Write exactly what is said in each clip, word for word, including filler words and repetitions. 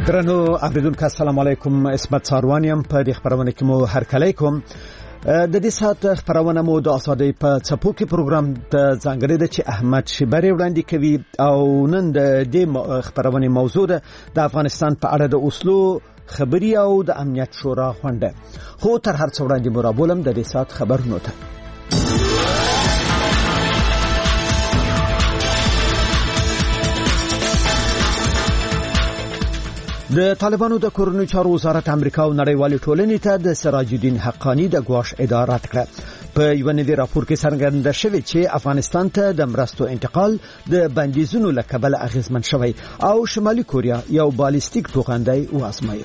درنو اوریدونکو السلام علیکم. اسمت ساروانیم په دې خبرونه کې مو هرکلی کوم. د دې سات خبرونه مو د اساده په چپو کې پروګرام د ځانګړي د چې احمد شبری وړاندې کوي او نن د دې خبرونه موضوع ده د افغانستان په اړه د اوسلو خبري او د امنیت شورا غونډه. خو تر هر څه وړاندې مو رابولم د دې سات خبرونه ته. د طالبانو د کورنیو چارو وزارت امریکا او نړیوالې ټولنې ته د سراج الدین حقانی د ګواښ اداره کړه. په یو نوي راپور کې څرګنده شوی چې افغانستان ته د مرستو انتقال د بندیزونو له کبله اغیزمن شوی او شمالي کوریا یو بالستیک توغندی وازمایي.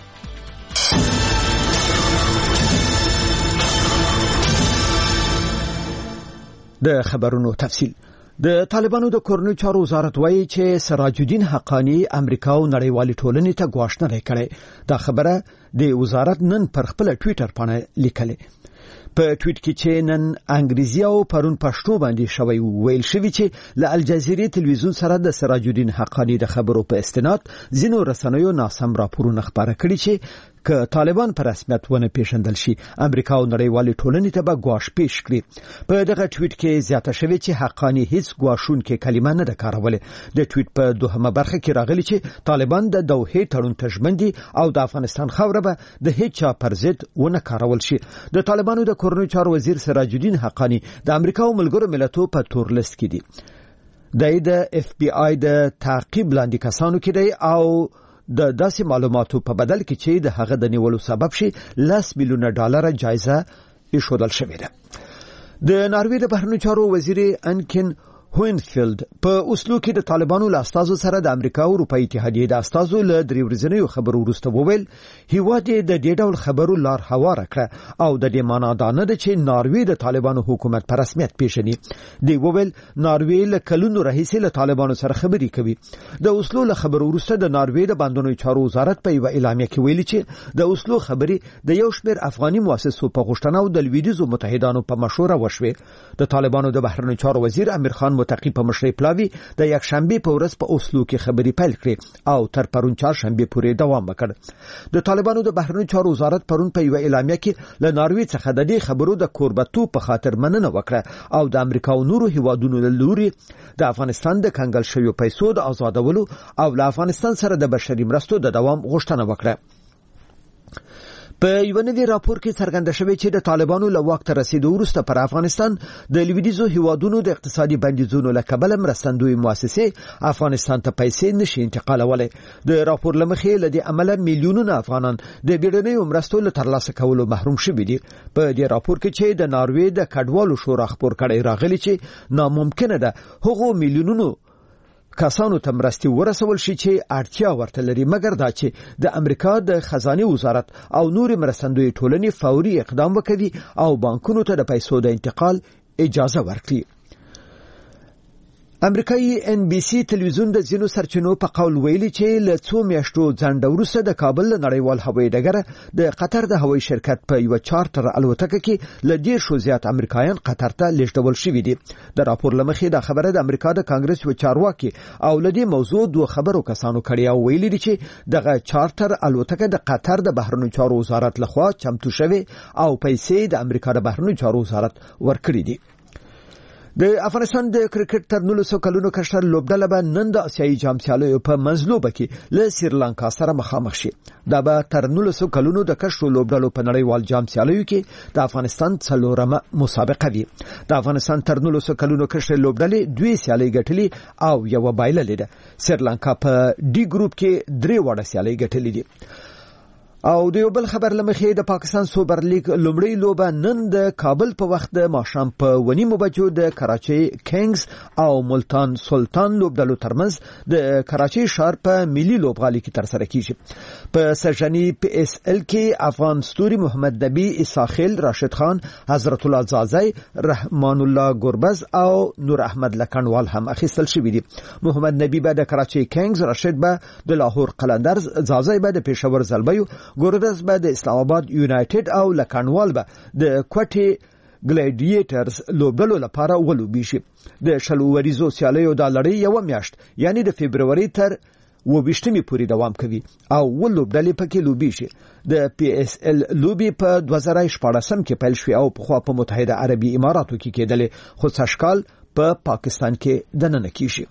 د خبرونو تفصیل. د طالبانو د کورنیو چارو وزارت وایي چې سراج الدین حقانی امریکا او نړیوالې ټولنې ته ګواښ نه کړي. دا خبره د وزارت نن پر خپل ټوئیټر باندې لیکلې. په ټویټ کې چې نن انګریزي او پرون پښتو باندې شوی ویل شوی چې ل الجزیره تلویزیون سره د سراج الدین حقانی د خبرو په استناد ځینو رسنیو ناسم راپورونه خبره کړي چې که طالبان پر رسمیت ونه پیژندل شي امریکا او نړیوالې ټولنې ته به ګواښ پیښ کړي. په دغه ټویټ کې زیاته شوی چې حقانی هیڅ ګواښونکې کلمه نه ده کارولې. د ټویټ په دوهمه برخه کې راغلی چې طالبان د دوحې تړون ته ژمن دي او د افغانستان خاوره به د هیڅ چا پر ضد ونه کارول شي. د طالبانو د کورنیو چارو وزیر سراج الدین حقانی د امریکا او ملګرو ملتونو په تور لیست کې دي. د اف بی آی د تعقیب لاندې کسانو کې دی او د داسې معلوماتو په بدل کې چې د هغه د نیولو سبب شي لس میلیونه ډالر جایزه ایښودل شوې ده. د ناروې د بهرنیو چارو وزیر انکن هوینفیلد په اوسلو کې د طالبانو له استازو سره د امریکا او اروپای اتحادیې د استازو له درې ورځنیو خبرو وروسته وویل هیواد د دې ډول خبرو لار هواره کړه او د دې معنا دا نه ده چې ناروې د طالبانو حکومت په رسمیت پیژني. دی وویل ناروې له کلونو راهیسې له طالبانو سره خبرې کوي. د اوسلو له خبرو وروسته د ناروې د بندونو چارو وزارت په یو اعلامیه کې ویلي چې د اوسلو خبرې د یو شمېر افغاني مؤسسو په غوښتنه او د لویدیځو متحدانو په مشوره وشوې. د طالبانو د بهرنیو چارو وزیر امیر خان متقی په مشرۍ پلاوی د یک شنبه په ورځ په اوسلو کې خبرې پیل کړې او تر پرون چهار شنبه پورې دوام وکړ. د طالبانو د بهرنیو چارو وزارت پرون په یو اعلامیه کې له ناروې څخه د دې خبرو د کوربتو په خاطر مننه وکړه او د امریکا او نورو هیوادونو له لوري د افغانستان د کنګل شویو پیسو د آزادولو او له افغانستان سره د بشري مرستو د دوام غوښتنه وکړه. په یو نوي راپور کې څرګنده شوی چې د طالبانو له واک ته رسیدو وروسته پر افغانستان د لویدیځو هیوادونو د اقتصادي بندیزونو له کبله مرستندوی مؤسسې افغانستان ته پیسې نشي انتقالولای. د راپور لمخې له دې عمله میلیونونه افغانان د بیړنیو مرستو له ترلاسه کولو محروم شوي دي. په دې راپور کې چې د ناروې د کډوالو شورا خبر کړی راغلی چې ناممکنه ده هغو میلیونونو کسانو ته مرستې ورسول شي چې اړتیا ورته لري، مګر دا چې د امریکا د خزانه وزارت او نور مرستندوی ټولنې فوري اقدام وکړي او بانکونو ته د پیسو د انتقال اجازه ورکړي. امریکایي ان بي سي تلویزیون د ځینو سرچینو په قول ویلي چې له څو میاشتو ځنډ وروسته د کابل نړیوال هوایي ډګر د قطر د هوایي شرکت په یو چارټر الوتکه کې له ډیر شو زیات امریکایان قطر ته لیږدول شوي دي. د راپور لمخې دا خبره د امریکا د کانګرس و چارواکي او لدی موضوع دوه خبرو کسانو کړي او ویلي دي چې دغه چارټر الوتکه د قطر د بهرنیو چارو وزارت لخوا چمتو شوی او پیسې د امریکا د بهرنیو چارو وزارت ورکړي دي. د افغانستان د کرکټ تر نولسو کلونو کشر لوبډله به نن د اسیایي جام سیالیو په منځلوبه کې له سریلانکا سره مخامخ شي. دا به تر نولسو کلونو د کشر لوبډلو په نړیوال جام سیالیو کې د افغانستان څلورمه مسابقه وي. د افغانستان تر نولسو کلونو کشر لوبډلې دوی سیالۍ ګټلې او یو بایللې ده. سریلانکا په ډي ګروپ کې درې وړه سیالۍ ګټلې دي. او د یو بل خبر لمخې د پاکستان سوپر لیګ لومړی لوبه نن د کابل په وخت د ماښام په ونیمو بجو د کراچۍ کینګز او ملتان سلطان لوبډلو ترمنځ د کراچۍ ښار په ملي لوبغالي کې ترسره کیږي. په سرجنی پی اس ال کې افغان ستوري محمد نبی اساخیل، راشد خان، حضرت الله زازی، رحمان الله گربز او نور احمد لکنوال هم اخیستل شوي دي. محمد نبی به د کراچۍ کینګز، راشد به د لاهور قلندرز، زازی به د پېښور زلبیو، ګوربز به د اسلام آباد یونایټډ او لکنوال به د کوټي ګلیډیټرز لوبډلو لپاره ولوبي شي. د شلو وریزو سیالیو د لړۍ یو میاشت یعنی د فبرवरी تر وبشتمې پورې دوام کوي او ولوبډلې پکې لوبي شي. د پی اس ال لوبي په دوه زره شپږ کې پیل شوې او په خوا په متحده عربي اماراتو کې کېدلې، خو سشکال په پا پاکستان کې دننه کیږي.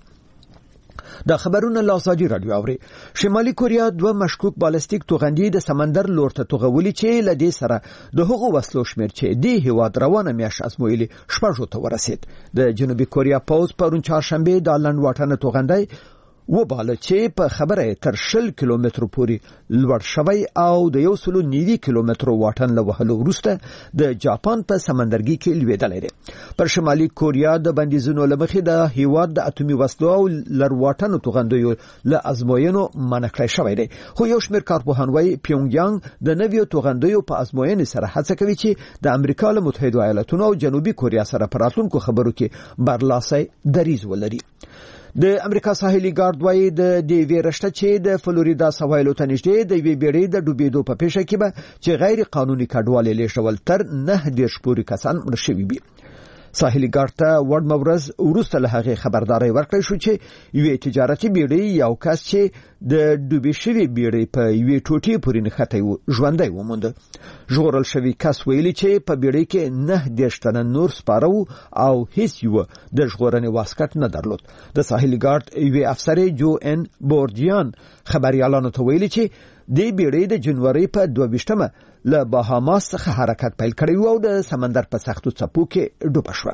دا خبرونه لاساجي رادیو اوري. شمالي کوریا دوه مشکوک بالستیک توغندي د سمندر لورته توغولي چې لدې سره د هغو وسلو شمیر چې د هیواد روانه میاش ازمویلي شپږو ته ورسید. د جنوبي کوریا پوز پرون چهارشنبه د لند واټن توغندي وباله چې په خبره تر شل کیلومتر پورې لوړ شوی او د یو سلو نوي کیلومتر واټن له وهلو وروسته د جاپان په سمندرګي کې لویدلې ده. پر شمالي کوریا د بندیزونو لمخې د هیواد د اتومي وسلو او لر واټن توغندیو له ازموینو منع کړی شوی دی، خو یو شمېر کارپوهان وايي پیونګیانګ د نویو توغندیو په ازموینې سره هڅه کوي چې د امریکا له متحده ایالاتونو او جنوبي کوریا سره په راتلونکو خبرو کې برلاسي دریځ ولري. د امریکا ساحلي ګارد وايي د دې ویرشته چې د فلوریدا سواحلو ته نږدې د وی بیړۍ د ډوبېدو په پیښه کې به چې غیر قانوني کډوالې لېږدول تر نه دېرش پورې کسان مړ شوي وي. ساحلي ګارد ته وړمه ورځ وروسته له هغې خبرداري ورکړې شو چې یوې تجارتي بیړۍ یو کس چې د ډوبې شوي بیړۍ په یوې ټوټې پورې نښتی و ژوندی وموند. ژغورل شوي کس ویلي چې په بیړۍ کې نه دېرش تنه نور سپاره وو او هیڅ یو د ژغورنې واسکټ نه درلود. د ساحلي ګارد یوې افسرې جو ان بوردیان خبريالانو ته ویلي چې د بیړۍ د جنوري په دوه ویشتمه له باهاماس څخه حرکت پیل کړی او د سمندر په سختو څپو کې ډوبه شوه.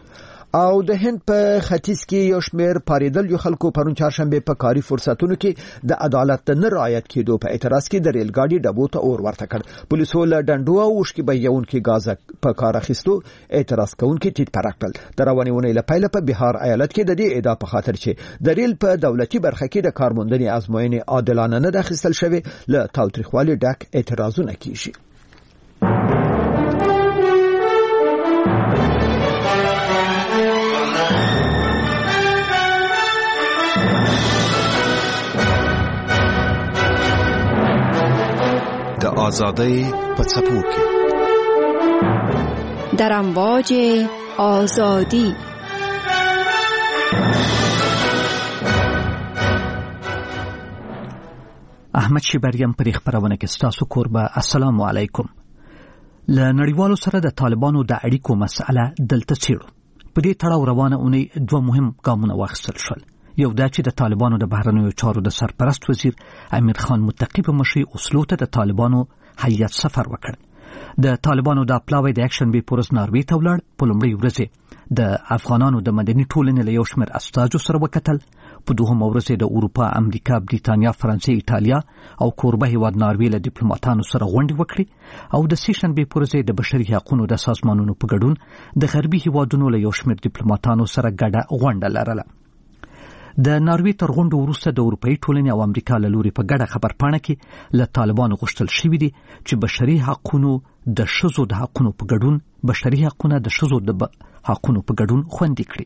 او د هند په ختیځ کې یو شمېر پاریدل یو خلکو پرون چهارشنبه په کاري فرصتونو کې د عدالت د نه رعایت کېدو په اعتراض کې د ریل ګاډي ډبو ته اور ورته کړ. پولیسو له ډنډو او وشکې بهیونکي غاز په کار اخیستو اعتراض کوونکي ټیټ پرک کړل. د روانې اونۍ له پیله په بهار ایالت کې د دې ادعا په خاطر چې د ریل په دولتي برخه کې د کارموندنې ازموینې عادلانه نه اخیستل شوې له تاوتریخوالي ډک اعتراضونه کیږي. د آزادۍ په څپو کې در امواج آزادی. احمد شیبریم پر خبرونه کې ستاسو کوربه. السلام علیکم. له نړیوالو سره د طالبانو د اړیکو مسأله دلته څیړو. په دې تړاو روانه اونۍ دوه مهم ګامونه واخیستل شول. یو دا چې د طالبانو د بهرنیو چارو د سرپرست وزیر امیر خان متقی په مشرۍ اوسلو ته د طالبانو هیئت سفر وکړ. د طالبانو د پلاوی د اکشن بي پورس ناروې ته ولاړ. په لومړۍ ورځ د افغانانو د مدني ټولنې له یو شمېر استازو سره وکتل. په دوهمه ورځ د اروپا، امریکا، بریتانیا، فرانسې، ایټالیا او کوربه هیواد ناروې له ډیپلوماټانو سره غونډې وکړې او د سیشن بي پورس د بشري حقوقو د سازمانونو په ګډون د غربي هیوادونو له یو شمېر ډیپلوماټانو سره ګډه غونډه لرله. د ناروې تر غونډو وروسته د اروپאי ټولنې او امریکا له لوري په ګډه خبرپاڼه کې له طالبانو غوښتل شوي دي چې بشري حقوقو د ښځو د حقوقو په ګډون بشري حقوقونه د ښځو د حقوقو په ګډون خوندي کړي.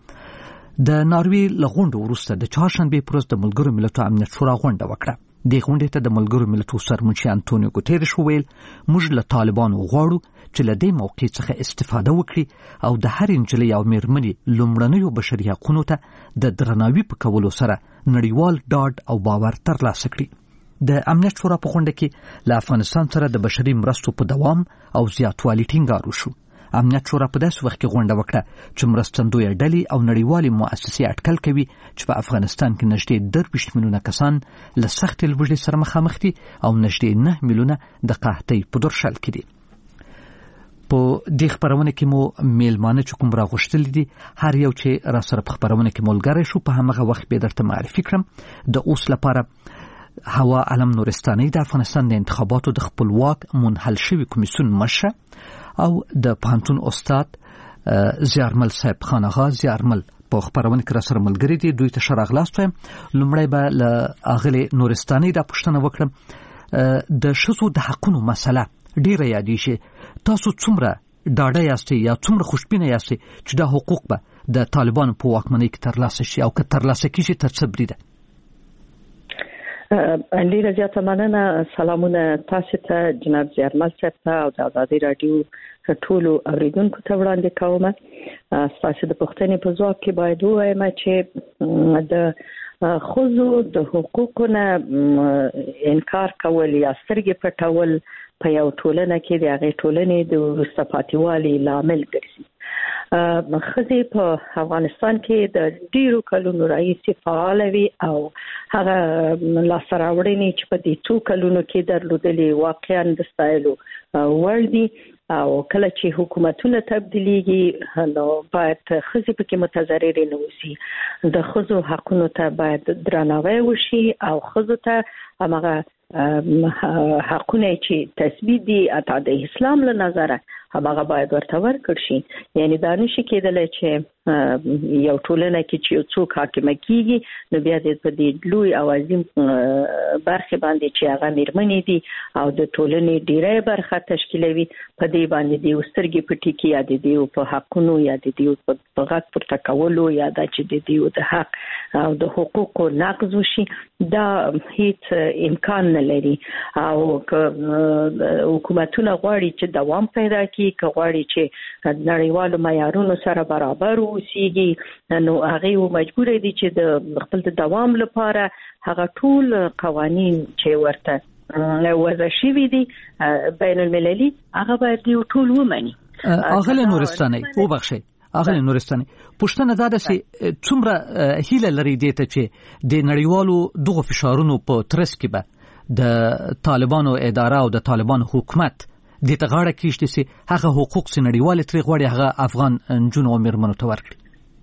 د ناروې له غونډو وروسته د چهارشنبې پر ورځ د ملګرو ملتونو امنیت شورا غونډه وکړه. دې غونډې ته د ملګرو ملتونو سرمنشي انټونیو ګوتيريش وویل موږ له طالبانو غواړو چې له دې موقع څخه استفاده وکړي او د هر انجلۍ او میرمنې لومړنیو بشري حقوقو ته د درناوي په کولو سره نړیوال ډاډ او باور ترلاسه کړي. د امنیت شورا په غونډه کې له افغانستان سره د بشري مرستو په دوام او زیاتوالي ټینګار وشو. امنیت شورا په داسې وخت کې غونډه وکړه چې مرستندویه ډلې او نړیوالې مؤسسې اټکل کوي چې په افغانستان کې نږدې درویشت میلیونه کسان له سختې لوږې سره مخامخ دي او نږدې نه میلیونه د قحطۍ په درشل کې دي. په دې خبرونه کې مو میلمانه چې کوم راغوښتل دي هر یو چې را سره په خبرونه کې ملګری شو په همغه وخت به درته معرفي کړم. د اوس لپاره هوا علم نورستاني د افغانستان د انتخاباتو د خپلواک منحل شوی کمیسیون مشر او د پانتون استاد زیارمل صاحب خان آغا زیارمل په خبرونه کې را سره ملګری دي. دوی ته ښه راغلاست وایم. لومړی به له اغلې نورستاني دا پوښتنه وکړم د ښځو د حقوقو مسله ډیره یادې شي. تاسو څومره ډاډه یاستئ یا څومره خوشبینه یاستئ چې دا حقوق به د طالبانو په واکمنۍ کې ترلاسه شي او که ترلاسه کیږي تر څه بریده؟ ډیره زیاته مننه. سلامونه تاسو ته جناب زیارمل صاحب ته او د ازادي رادیو ټولو اوریدونکو ته وړاندې کوم. تاسو د پښتنې په ځواب کې باید ووایم چې د خزو د حقوقونه انکار کول یا سترګې پټول په یو ټولنه کې د هغې ټولنې د وروسته پاتې والي لامل ګرځي. خزي په افغانستان کې د ډیرو کلونو راهیسې فعال وي او هغه لاسته راوړنې چې په دې څو کلونو کې درلودلې واقعا د ستایلو وړ دي او کله چې حکومتونه تبدیلیږي نو باید خزي پکې متضررې نه وي. د خزو حقونو ته باید درناوی وشي او خزو ته هغه حقونه چې تثبیت دي اته د اسلام له نظره هغه باید ورته ورکړ شي. یعنی دا نشي کېدلی چې یو ټولنه کې چې یو څوک حاکمه کیږي نو بیا د په دې لوی او عظیم برخه باندې چې هغه میرمنې دي او د ټولنې ډیره برخه تشکیلوي په دې باندې د سترګې پټي کې یا د دې په حقونو یا د دې په غږ پر تکولو یا د چې د دې د حق او د حقوقو نقض وشي دا هیڅ امکان نه لري. او حکومتونه غواړي چې دوام پیدا کړي، که غواړي چې نړیوالو معیارونو سره برابر اوسېږي نو هغه مجبور دي چې د خپل د دوام لپاره هغه ټول قوانين چې ورته وضع شوي دي بین المللي هغه باید یو ټول ومني. اغله نورستاني وبخښي اغله نورستاني پښتنه دا د څومره هیله لري دي ته چې د نړیوالو دغه فشارونو په ترڅ کې به د طالبانو اداره او د طالبانو حکومت د تغاړه کېشته سي هغه حقوق سي نړیوال تری غوړي هغه افغان جنو مرمنو ته ورکړي.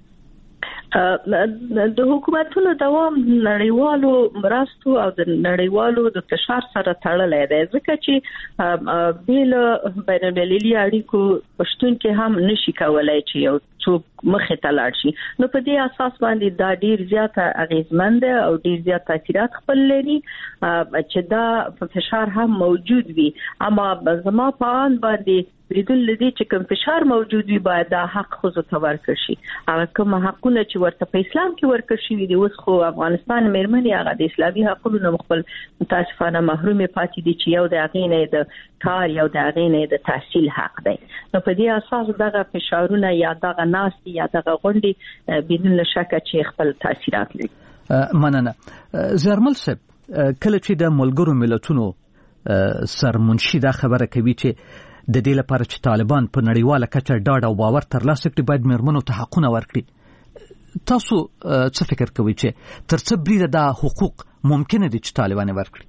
د حکومتونو دوام نړیوالو مرستو او د نړیوالو د فشار سره تړلی دی ځکه چې بیل بین المللي اړیکو پښتون کې هم نشي کولای چې یو څوک مخه ته لاړ شي. نو په دې اساس باندې دا ډیر زیاته اغیزمند او ډیر زیات تاثیرات خپل لري چې دا فشار هم موجود وي. اما زما په ان باندې بریدل لدی چې کوم فشار موجود وي باید دا حق خو ته ورکړ شي. هغه کوم حقونه چې ورته په اسلام کې ورکړ شي دي اوس خو افغانستان میرمنې هغه د اسلامي حقونو مخبل متاسفانه محروم پاتې دي چې یو د هغې نه د کار یو د هغې نه د تحصیل حق دی. نو په دې اساس دغه فشارونه یا دغه ناستي یا دغه غونډې بدون شک چې خپل تاثیرات لري. مننه. زرمل صاحب کله چې د ملګرو ملتونو سرمنشي دا خبره کوي چې د دې لپاره چې طالبان په نړیواله کچه ډاډ او باور ترلاسه کړي باید میرمنو ته حقونه ورکړي، تاسو څه فکر کوئ چې تر څه بریده دا حقوق ممکنه دي چې طالبان ورکړي؟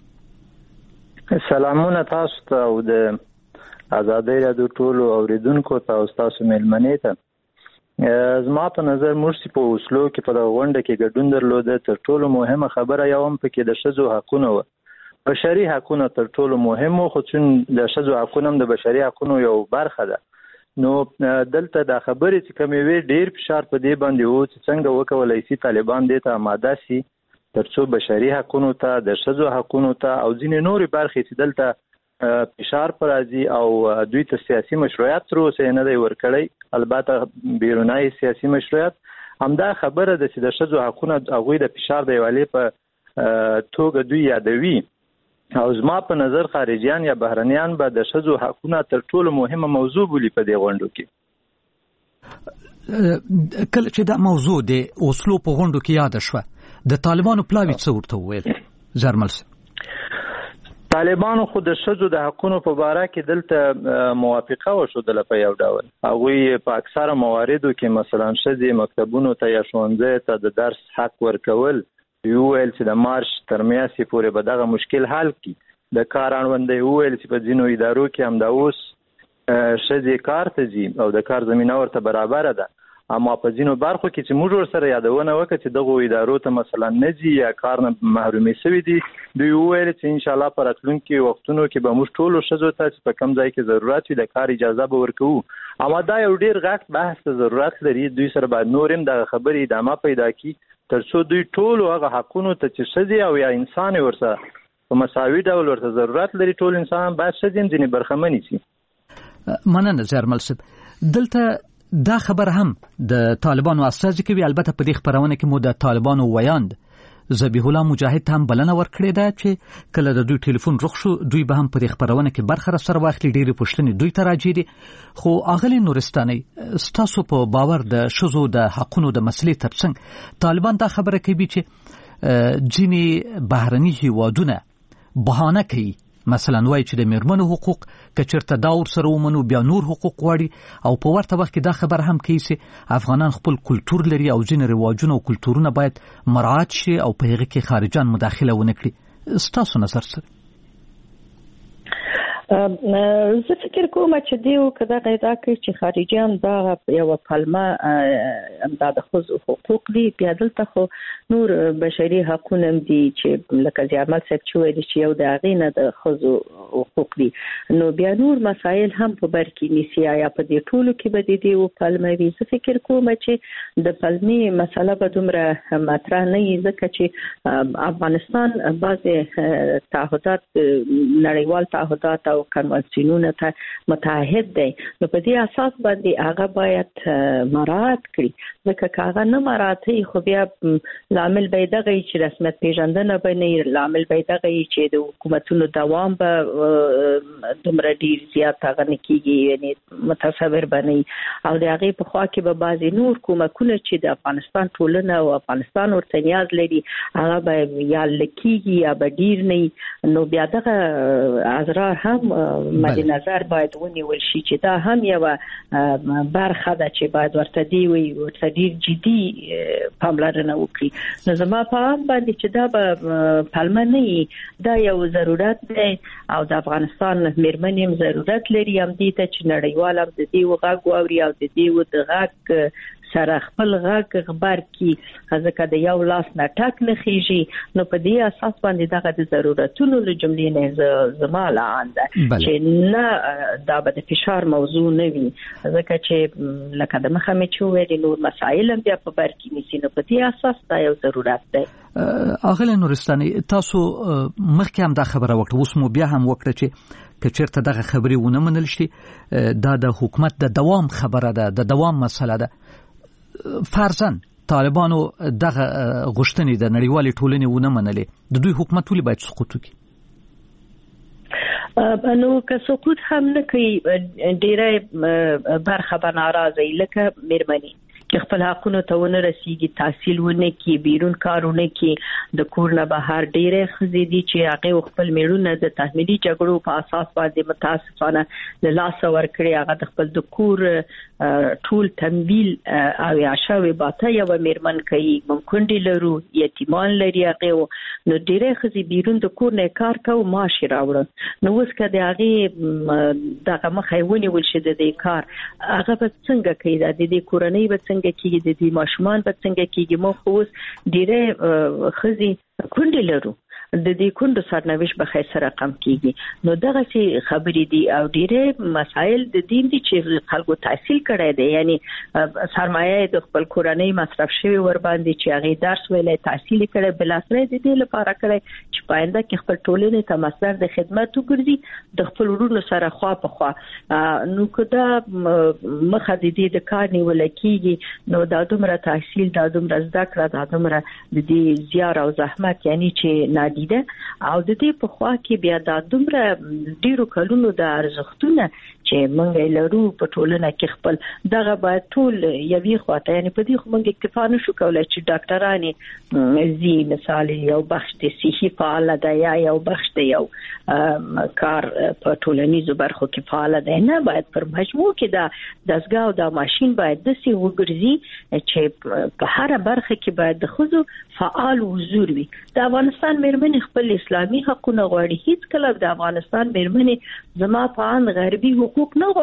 سلامونه تاسو ته او د ازادۍ راډیو ټولو اوریدونکو ته او تاسو مېلمنې ته. زما په نظر موږ په اوسلو کې په دغه غونډه کې ګډون درلوده. تر ټولو مهمه خبره یو هم پکې د ښځو حقونه وه. بشري حقونه تر ټولو مهم وو، خو چون د ښځو حقونه هم د بشري حقونو یو برخه ده. نو دلته دا خبرې چې کومې وي ډېر فشار په دې باندې وو چې څنګه وکولای شي طالبان دې ته آماده شي تر څو بشري حقونو ته د ښځو حقونو ته او ځینې نورې برخې چې دلته فشار پر راځي او دوی ته سیاسي مشروعیت تر اوسه نه دی ورکړی، البته بیرونی سیاسي مشروعیت. همدا خبره ده چې د ښځو حقونه هغوی د فشار د یوالې په توګه دوی یادوي. او زما په نظر خارجيان یا بهرنیان به د ښځو حقونه تر ټولو مهمه موضوع بولي په دې غونډو کې. کله چې دا موضوع د اوسلو په غونډو کې یاد شوه د طالبانو پلاوی څه ورته وویل؟ زرمل طالبانو خو د ښځو د حقونو په باره کې دلته موافقه وښودله په یو ډول. هغوی په اکثره مواردو کې مثلا ښځې مکتبونو ته یا ښوونځیو ته د درس حق ورکول، ویل چې د مارچ تر میاشتې پورې به دغه مشکل حل کړي. د کار اړوندې ویل چې په ځینو ادارو کې همدا اوس ښځې کار ته ځي او د کار زمینه ورته برابره ده. اما په ځینو برخو کې چې موږ ورسره یادونه وکړه چې دغو ادارو ته مثلا نه ځي یا کار نه محرومې شوي دي، دوی وویل چې انشاءالله په راتلونکي وختونو کې به موږ ټولو ښځو ته چې په کوم ځای کې ضرورت وي د کار اجازه به ورکوو. اما دا یو ډېر غټ بحث ته ضرورت لري. دوی سره باید نور هم دغه خبرې ادامه پیدا کړي تر څو دوی ټولو هغه حقونو ته چې ښځې او یا انسان ورسره په مساوي ډول ورته ضرورت لري، ټول انسان باید ښځې هم ځینې برخمنې شي. مننه زرمل صاحب. دلته دا خبر هم د طالبانو استازي کوي، البته په دې خبرونه کې مو د طالبانو ویاند ذبیح الله مجاهد هم بلنه ورکړې ده چې کله د دوی ټلیفون رخ شو دوی به هم په خبرونه کې برخه سره واخلي. ډېری پوښتنې دوی ته راځي دي. خو اغلی نورستاني ستاسو په باور د شذو د حقونو د مسلې ترڅنګ طالبان دا خبره کوي چې ځینې بهرني هیوادونه بهانه کوي، مثلا وایي چې د میرمنو حقوق کچرته دا ور سره ومنو بیا نور حقوق غواړي، او په ورته وخت کې دا خبر هم کوي چې افغانان خپل کلتور لري او ځینې رواجونه او کلتورونه باید مراعات شي او په هغه کې خارجان مداخله ونه کړي. ستاسو نظر څه؟ زه فکر کوم چې دیو کدا غیدا کوي چې خارجيان دا یو پلمه دا د خصوص حقوق دي، بیا دلته خو نور بشري حقوق هم دي چې لکه ځامل څه چې وایي چې یو د اغینه د خصوص حقوق دي، نو بیا نور مسایل هم په بر کې نسی یا په دې ټولو کې به دي او پلمه وي. زه فکر کوم چې د پلمي مسله به دومره مطرح نه وي ځکه چې افغانستان بعضي تعهدات نړیوال تعهدات او کنوانسیونونه ته متعهد دی، نو په دې اساس باندې هغه باید مراعات کړي، ځکه هغه نه مراعات کوي خو بیا لامل به دغه چې رسمیت پیژندنه بنئ، لامل به دغه چې د حکومتونو دوام به دومره ډیر زیات هغه نه کیږي، یعنی متصور بنئ او د هغه په خوا کې به بعضی نور کومکونه چې د افغانستان ټولنه او افغانستان ورته نیاز لري هغه به یا لکیږي یا به ډیر نه، نو بیا دغه اضرار هم مد نظر باید ونیول شي چې دا هم یو برخه ده چې باید ورته دی وي ورته ډیر جدي پاملرنه وکړي. نو زما په اړه باندې چې دا به پلمه نه دا یو ضرورت دی او د افغانستان میرمنې هم ضرورت لري هم دې ته چې نړیوال هم د دې وغږ واوري او د دې د غږ سره خپل غږ خبر کی ځکه د یو لاس نه ټاک نه خيږي، نو په دې اساس باندې دغه د ضرورتونو له جملې نه زماله انده چې نه دا به د فشار موضوع نه وي، ځکه چې لکه د مخه مې چې ویل نور مسایل هم بیا په بر کې نیسي، نو په دې اساس دا یو ضرورت دی. اغلی نورستاني تاسو مخکې هم دا خبره وکړه، اوس مو بیا هم وکړه چې کچرته دغه خبرې ونه منل شي دا د حکومت د دوام خبره ده، د دوام مسله ده. فرضاً طالبانو دغه غوښتنې د نړیوالې ټولنې ونه منلې، د دوی حکومت ولې باید سقوط وکړي؟ نو که سقوط هم نه کوي ډیره برخه به ناراضه لکه میرمنې چې خپل حقونو ته ونه رسیږي، تحصیل ونه کوي، بیرون کارونه کوي، د کور نه بهر ډیره ښځې دي چې هغه خپل میړونه د تحمیلي جګړو په اساس باندې متاسفانه له لاسه ورکړي، هغه د خپل د کور ټول تمویل او عشاوي باته یو میرمن کوي، ممکن لرو یتیمان لري هغه، نو ډیره ښځې بیرون د کور نه کار کوي معاش راوړي، نو اوس کله هغه دغه مخې ونیول شي د دې کار هغه به څنګه کوي، د دې کورنۍ به څنګه کیږي، د دې ماشومان به څنګه کیږي. مو خو ډیره ښځې کونډې لرو، د دې کندو سرنوشت به خیر سره رقم کیږي، نو دغه سي خبرې دي او ډیره مسائل د دین دي چې خلکو تحصیل کړي دي، یعنی سرمایه د خپل کورنۍ مصرف شوی ور باندې چې هغه درس ویلې تحصیل کړي بل اثر د دې لپاره کړي چې پاینده کې خپل ټولنې ته مصدر د خدمت وګرځي د خپل ورونو سره خوا په خوا، نو کدا مخه د دې د کار نیول کیږي، نو دا دومره تحصیل دا دومره زده کړه دا دومره د دې زیار او زحمت یعنی چې نادي ده او د دې په خوا کې بیا دا دومره ډیرو کلونو د ارزښتونه چې مونږ لرو په ټولنه کې خپل دغه باید ټول یوې خواته، یعنی په دې خو مونږ اکتفا نشو کولای چې ډاکټرانې زی مثال یو بخش د صحي فعال ده یا یو بخش د یو کار په ټولنیزو برخو کې فعال ده، نه باید پر مجموع کې دا دستګاه او دا ماشين باید د سی وګرځي چې په هر برخه کې باید د خزو فعال حضور وي. د افغانستان میرمنې خپل اسلامي حقونه غواړي، هیڅ کله د افغانستان میرمنې زما په ان غربي حقوق نه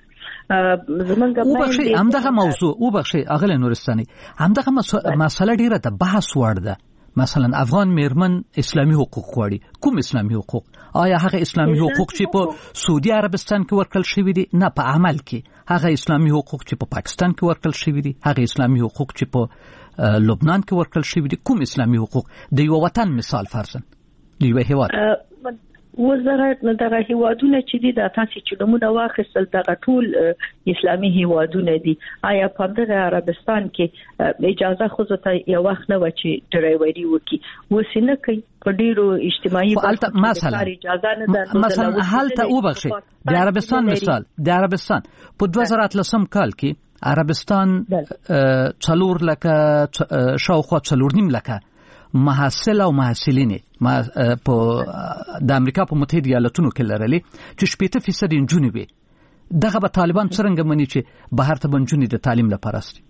غواړي. زمونږ او بخشي همدغه موضوع او بخشي اغله نورستاني همدغه مسله ډیره د بحث وړ ده. مثلا افغان میرمن اسلامي حقوق غواړي، کوم اسلامي حقوق؟ آیا هغه اسلامي حقوق چې په سعودي عربستان کې ورکړل شوی دي؟ نه، په عمل کې هغه اسلامي حقوق چې په پاکستان کې ورکړل شوی دي، هغه اسلامي حقوق چې په لبنان کې ورکړل شوی دي، کوم اسلامي حقوق؟ د یو وطن مثال فرضاً د یو هیواد وزغه دغه هیوادونه چې دي د تاسو چې نمونه واخیستل دغه ټول اسلامي هیوادونه دي. آیا په دغه عربستان کې اجازه خو ته یو وخت نه و چې ډرایوري وکي وسینه کوي په ډیرو اجتماعي مثلا اجازه نه ده. مثلا هلته وبخښي د عربستان مثال د عربستان په دوه زره اتلسم کال کې عربستان څلور لکه شاوخوا څلور نیم لکه محصل او محصلین ما په د امریکا په متحده ایالاتونو کې لرلي چې شپږ فیصد نجونې وي. دغه به طالبان څنګه مني چې بهر ته بنجونې د تعلیم لپاره است؟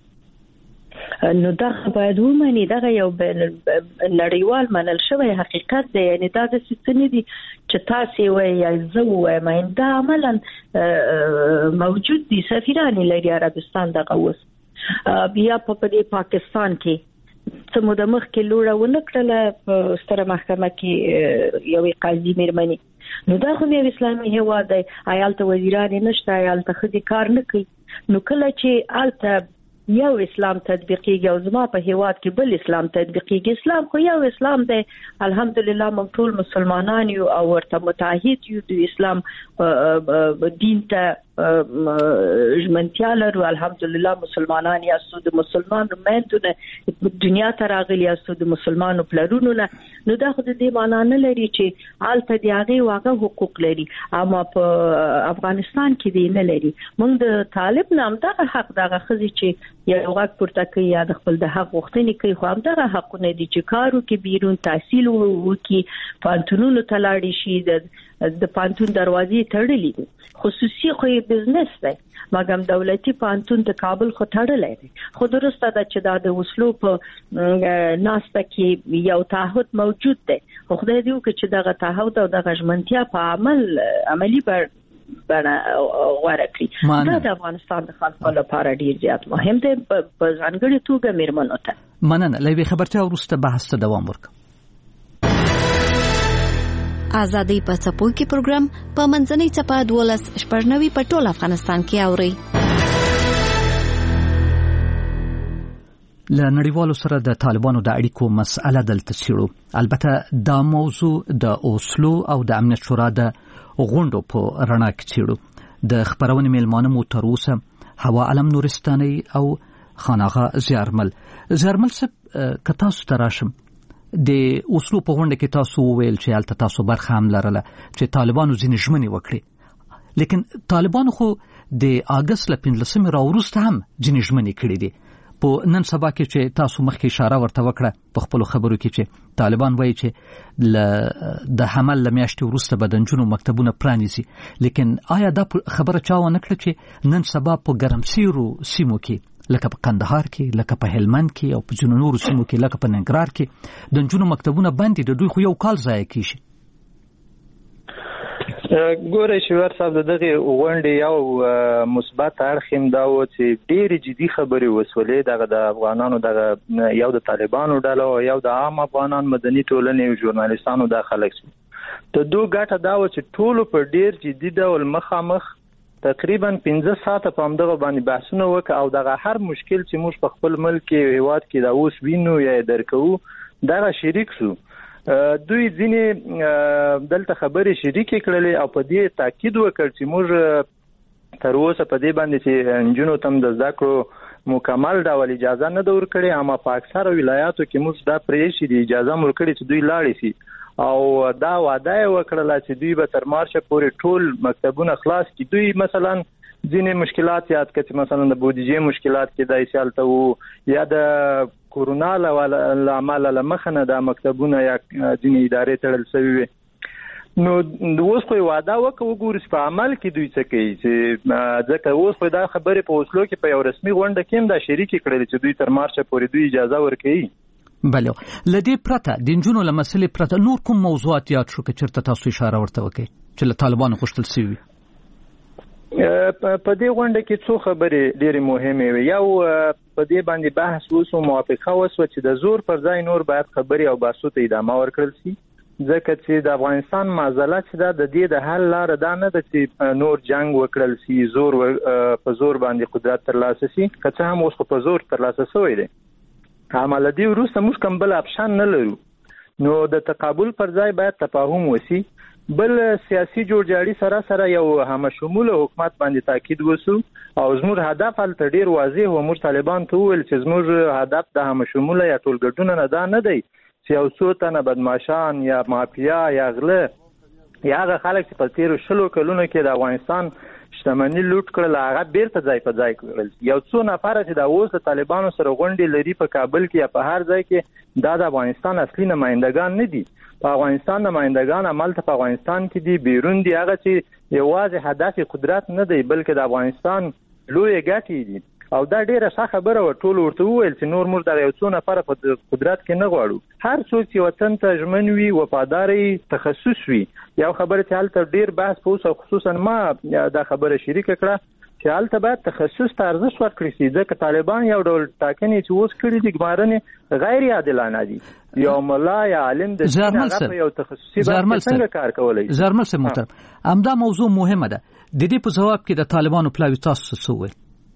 نو دا باید ومني دغه یو نړیوال منل شوی حقیقت دی. یعنی دا د سیستم دي چې تاسو وایي یا زه وایم دا عملاً موجود دي. سفیران لري عربستان دغه اوس بیا په دې پاکستان کې څه د مخ کې لوړه ونکړله په ستره محکمه کې یو قاضي میرمنی. نو دا خو یو اسلامي هیواد دی. آیالته وزیران نشته، آیالته خدي کار نه کوي. نو کله چې آلته یو اسلام تطبیقیږي او زما په هیواد کې بل اسلام تطبیقیږي، اسلام خو یو اسلام دی. الحمدلله موږ ټول مسلمانان یو او ورته متحد یو د اسلام دین ته ژمنتیا لرو. الحمدلله مسلمانان یاستو، د مسلمان مېندونه دنیا ته راغلي یاستو، د مسلمانانو پلرونو نه. نو دا خو د دې معنا نه لري چې حالت دی هغه واغه حقوق لري، اما په افغانستان کې دی نه لري. موږ د طالب نام دغه حق دغه خزي چې یو غږ پورته کوي یا د خپل د حق غوښتنې کوي، خو هم دغه حقونه دي چې کارو کې بیرون تحصیل وکړي، پانتونونو ته لاړ شي، د د پانتون دروازې تړلې دي. خصوصي خو بزنس دی، مګم دولتي پانتون د کابل خو تړلې دي. خو درسته ده چې دا د وسلو په ناسته کې یو تعهد موجود دی. خو خدای دې وکړي چې دغه تعهد او دغه ژمنتیا په عمل عملی بر بنا غوړه کړی. دا د افغانستان د خلکو لپاره ډیر زیات مهم دی، په ځانګړي توګه میرمنو ته. مننه. لوي خبرته ورسته بحث ته دوام ورکړو. آزادۍ په څپو کې پروګرام په منځنۍ چپه دولس شپږنوي په ټول افغانستان کې اوري. له نړیوالو سره د طالبانو د اړیکو مسأله دلته څیړو. البته دا موضوع د اوسلو او د امنیت شورا د غونډو په رڼا کې څیړو. د خبرونې میلمانه مو تر اوسه هوا علم نورستاني او خاناغه زیارمل. زیارمل څه که تاسو ته راشم د اوسلو په غونډه کې تاسو وویل چې هلته تاسو برخه هم لرله چې طالبانو ځینې ژمنې وکړي، لیکن طالبانو خو د اګست له پنځلسمې راوروسته هم ځینې ژمنې کړي دي. په نن سبا کې چې تاسو مخکې اشاره ورته وکړه په خپلو خبرو کې چې طالبان وایي چې د حمل له میاشتې وروسته به د نجونو مکتبونه پرانیزي، لیکن آیا دا خبره چا ونه کړه چې نن سبا په ګرمسیرو سیمو کې لکه په قندهار کې، لکه په هلمند کې او په ځینو نورو سیمو کې، لکه په ننګرهار کې د نجونو مکتبونه بند دي، د دوی خو یو کال ضایع کیږي؟ ګوره شوار صاحب، دغه غونډې یو مثبت اړخ هم دا و چې ډېرې جدي خبرې وسولې. دغه د افغانانو دغه یو د طالبانو ډله او یو د عام افغانان مدني ټولنې او ژورنالیستانو دا خلک شو. د دوه ګټه دا و چې ټولو په ډېر جدي ډول مخامخ تقریبا پنځه ساعته په همدغه باندې بحثونه وکړه او دغه هر مشکل چې موږ په خپل ملک کې هیواد کې دا اوس وینو یا درکو دغه شریک شو. دوی ځینې دلته خبرې شریک کړلې او په دې تاکید وکړ چې موږ تر اوسه په دې باندې چې نجونو تم د زده کړو مکمل ډول اجازه نه ده ورکړې، اما په اکثره ولایاتو کې موږ دا پرې شي د اجازه مور کړې چې دوی لاړ شي او دا وعده وکړه چې دوی به تر مارچ پورې ټول مکتبونه خلاص کړي. دوی مثلا ځینې مشکلات یاد کړي، مثلا د بودیجې مشکلات کې دای سالته وو یا د کورونا له امله لمخنه د مکتبونه یا ځینې ادارې تړل شوی وي. نو اوس خو وعده وکړو ګورس په عمل کې دوی څه کوي چې ځکه اوس خو دا خبرې په اوسلو کې په یو رسمي غونډه کې هم دا شریک کړل چې دوی تر مارچ پورې دوی اجازه ورکړي. بله، لدې پرته د نجونو له مسلې پرته نور کوم موضوعات یاد شو که چېرته تاسو اشاره ورته وکړئ چې له طالبانو غوښتل شوي؟ په دې غونډه کې څو خبرې ډېرې مهمې وي. یو په دې باندې بحث وشو، موافقه وشوه چې د زور پر ځای نور باید خبرې او بحثو ته ادامه ورکړل شي، ځکه چې د افغانستان معضله چې ده د دې د حل لاره دا نه ده چې نور جنگ وکړل شي، زور په زور باندې قدرت ترلاسه شي، که څه هم اوس په زور ترلاسه شوی دی. عمل دې وروسته موږ کوم بل اپشن نه لرو. نو د تقابل پر ځای باید تفاهم وشي بل سیاسي جوړجاړي سره سره یو همشموله حکومت باندې تاکید وسو او زموږ هدف هلته ډیر واضح و. موږ طالبان ته وویل چې زموږ هدف د همشموله یا ټولګډونه نه دا نه دی چې یو څو تنه بدمعشان یا مافیا یا غله یا هغه خلک چې په تیرو شلو کلونو کې د افغانستان شتمني لوټ کړل هغه بیرته ځای په ځای کړل. یو څو نفر چې د اوس د طالبانو سره غونډې لري په کابل کې یا په هر ځای کې دا د افغانستان اصلي نمائندگان نه دي. په افغانستان نمائندگان عمل ته په افغانستان کې دي بیرون دي. هغه چې یوازې هدف قدرت نه دی بلکې د افغانستان لوی ګټې دي او دا ډیره ښه خبره و. ټول ورته وویل چې نور موږ د یو څو نفر په قدرت کې نه غواړو. هر څوک چې وطن ته ژمن وي وفاداري تخصص وي. یو خبره چې هلته ډیر بحث په او خصوصا ما دا خبره شریکه کړه چې هلته باید تخصص ته ارزښت ورکړي شي ځکه طالبان یو ډول ټاکنې چې اوس کړي دي ګمارنې غیر عادلانه دي. یو ملا یا عالم د دین هغه په یو تخصصي باندې څنګه کار کولی شي. زرمل صاحب محترم همدا موضوع مهمه ده. د دې په جواب کې د طالبانو پلاوی تاسو څه وویل؟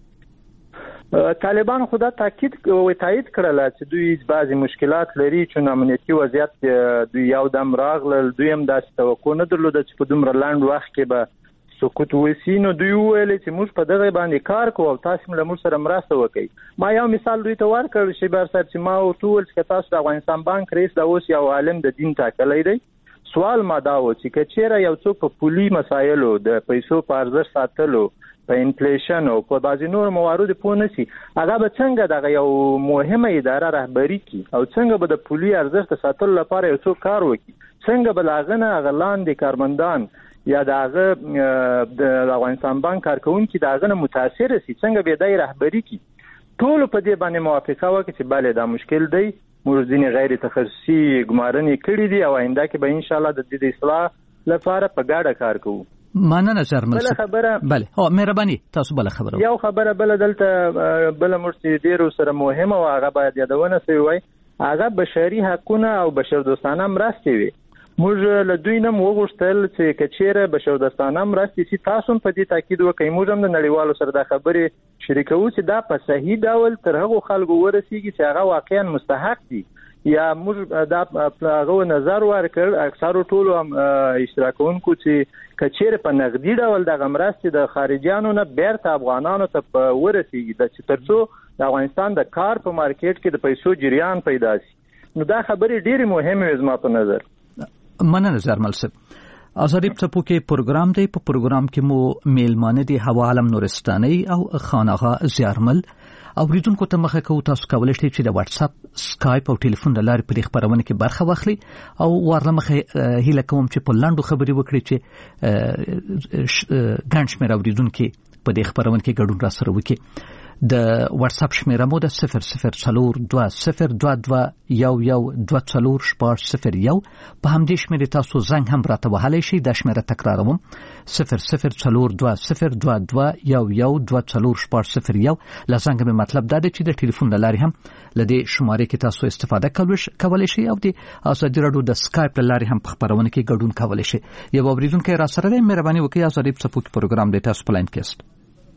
طالبان خدا تاکید او تایید کړل چې دوی بعضی مشکلات لري چې امنیتي وضعیت دوی یو دم راغلل. دوی هم داسې توقع نه درلوده چې په دومره لاند وخت کې به سقوط وسی. نو دوی ویل چې موږ په دغه باندې کار کوو او تاسو هم له موږ سره مرسته وکړئ. ما یو مثال دوی ته ورکړ چې بار صاحب چې ما ورته چې تاسو د افغانستان بانک رئیس دا اوس یو عالم د دین ټاکلی دی. سوال ما دا و چې کچېره یو څوک په پولي مسایلو د پیسو په ارزښت ساتلو په انفلیشن او په بعضی نور مواردو پوه نشي هغه به څنګه دغه یو مهمه اداره رهبری کی او څنګه به د پولي ارزښت ساتلو لپاره یو څوک کار وکړي. څنګه به لاغنه غلاندې کارمندان یا دغه د افغانستان بانک کارکونکي دغه متاثر شي څنګه به دای رهبری کی. ټول په دې باندې موافقه وکړي چې bale دا مشکل دی. موږ ځینې غیر تخصصي ګمارنې کړې دي او آینده کې به ان شاء الله د دې اصلاح لپاره په ګډه کار کوو. مننه زرمل بل خبره بله او مهرباني تاسو بل خبره یو خبره بل دلته بل مرسي ډیر سره مهمه او هغه باید یادونه شي وای هغه بشري حقوقونه او بشردوستانه مرستې وي. موږ له دوی نه وغوښتل چې کچېره بشردوستانه مرستې سي تاسو په دې تاکید وکړئ. موږ هم د نړیوالو سره د خبرې شریکو چې دا په صحیح ډول تر هغه خلکو ورسیږي چې هغه واقعا مستحق دي یا موږ دا هغه نظر ورکړ اکثر ټول اشتراکونکو چې کچېره په نغدي ډول د مرستې د خارجيانو نه بیرته افغانانو ته ورسیږي د چې ترڅو د افغانستان د کار په مارکیټ کې د پیسو جریان پیدا شي. نو دا خبرې ډېرې مهمه وي زما په نظر. مننه زرمل صاحب. آزادی پڅپو کې پروګرام دی. په پروګرام کې مو میلمانه دي هوا عالم نورستاني او خانغه زیارمل او ریډونکو ته مخه کوو. تاسو کولی شئ چې د واتس اپ سکایپ او ټلیفون د لارې په دې خبرونه کې برخه واخلي او ورله مخه هیله کوم چې په لاندو خبرې وکړي چې ګڼ شمېر اوریدونکي په دې خبرونه کې ګډون را سره وکړي. د واتس اپ شمیره مو د صفر صفر څلور دوه صفر دوه دوه یو یو دوه څلور شپږ صفر یو. په همدې شمیرې تاسو زنګ هم راته وهلی شئ. دا شمیره تکراروم صفر صفر څلور دوه صفر دوه دوه یو یو دوه څلور شپږ صفر یو. له زنګ مې مطلب دا دی چې د ټلیفون له لارې هم له دې شمارې کې تاسو استفاده کولی شئ او د ازادي راډیو د سکایپ له لارې هم په خبرونه کې ګډون کولی شئ. یو اوریدونکی را سره دی. مهرباني وکړئ ازادي پڅپو کې پروګرام دی تاسو په لاین کې یاست.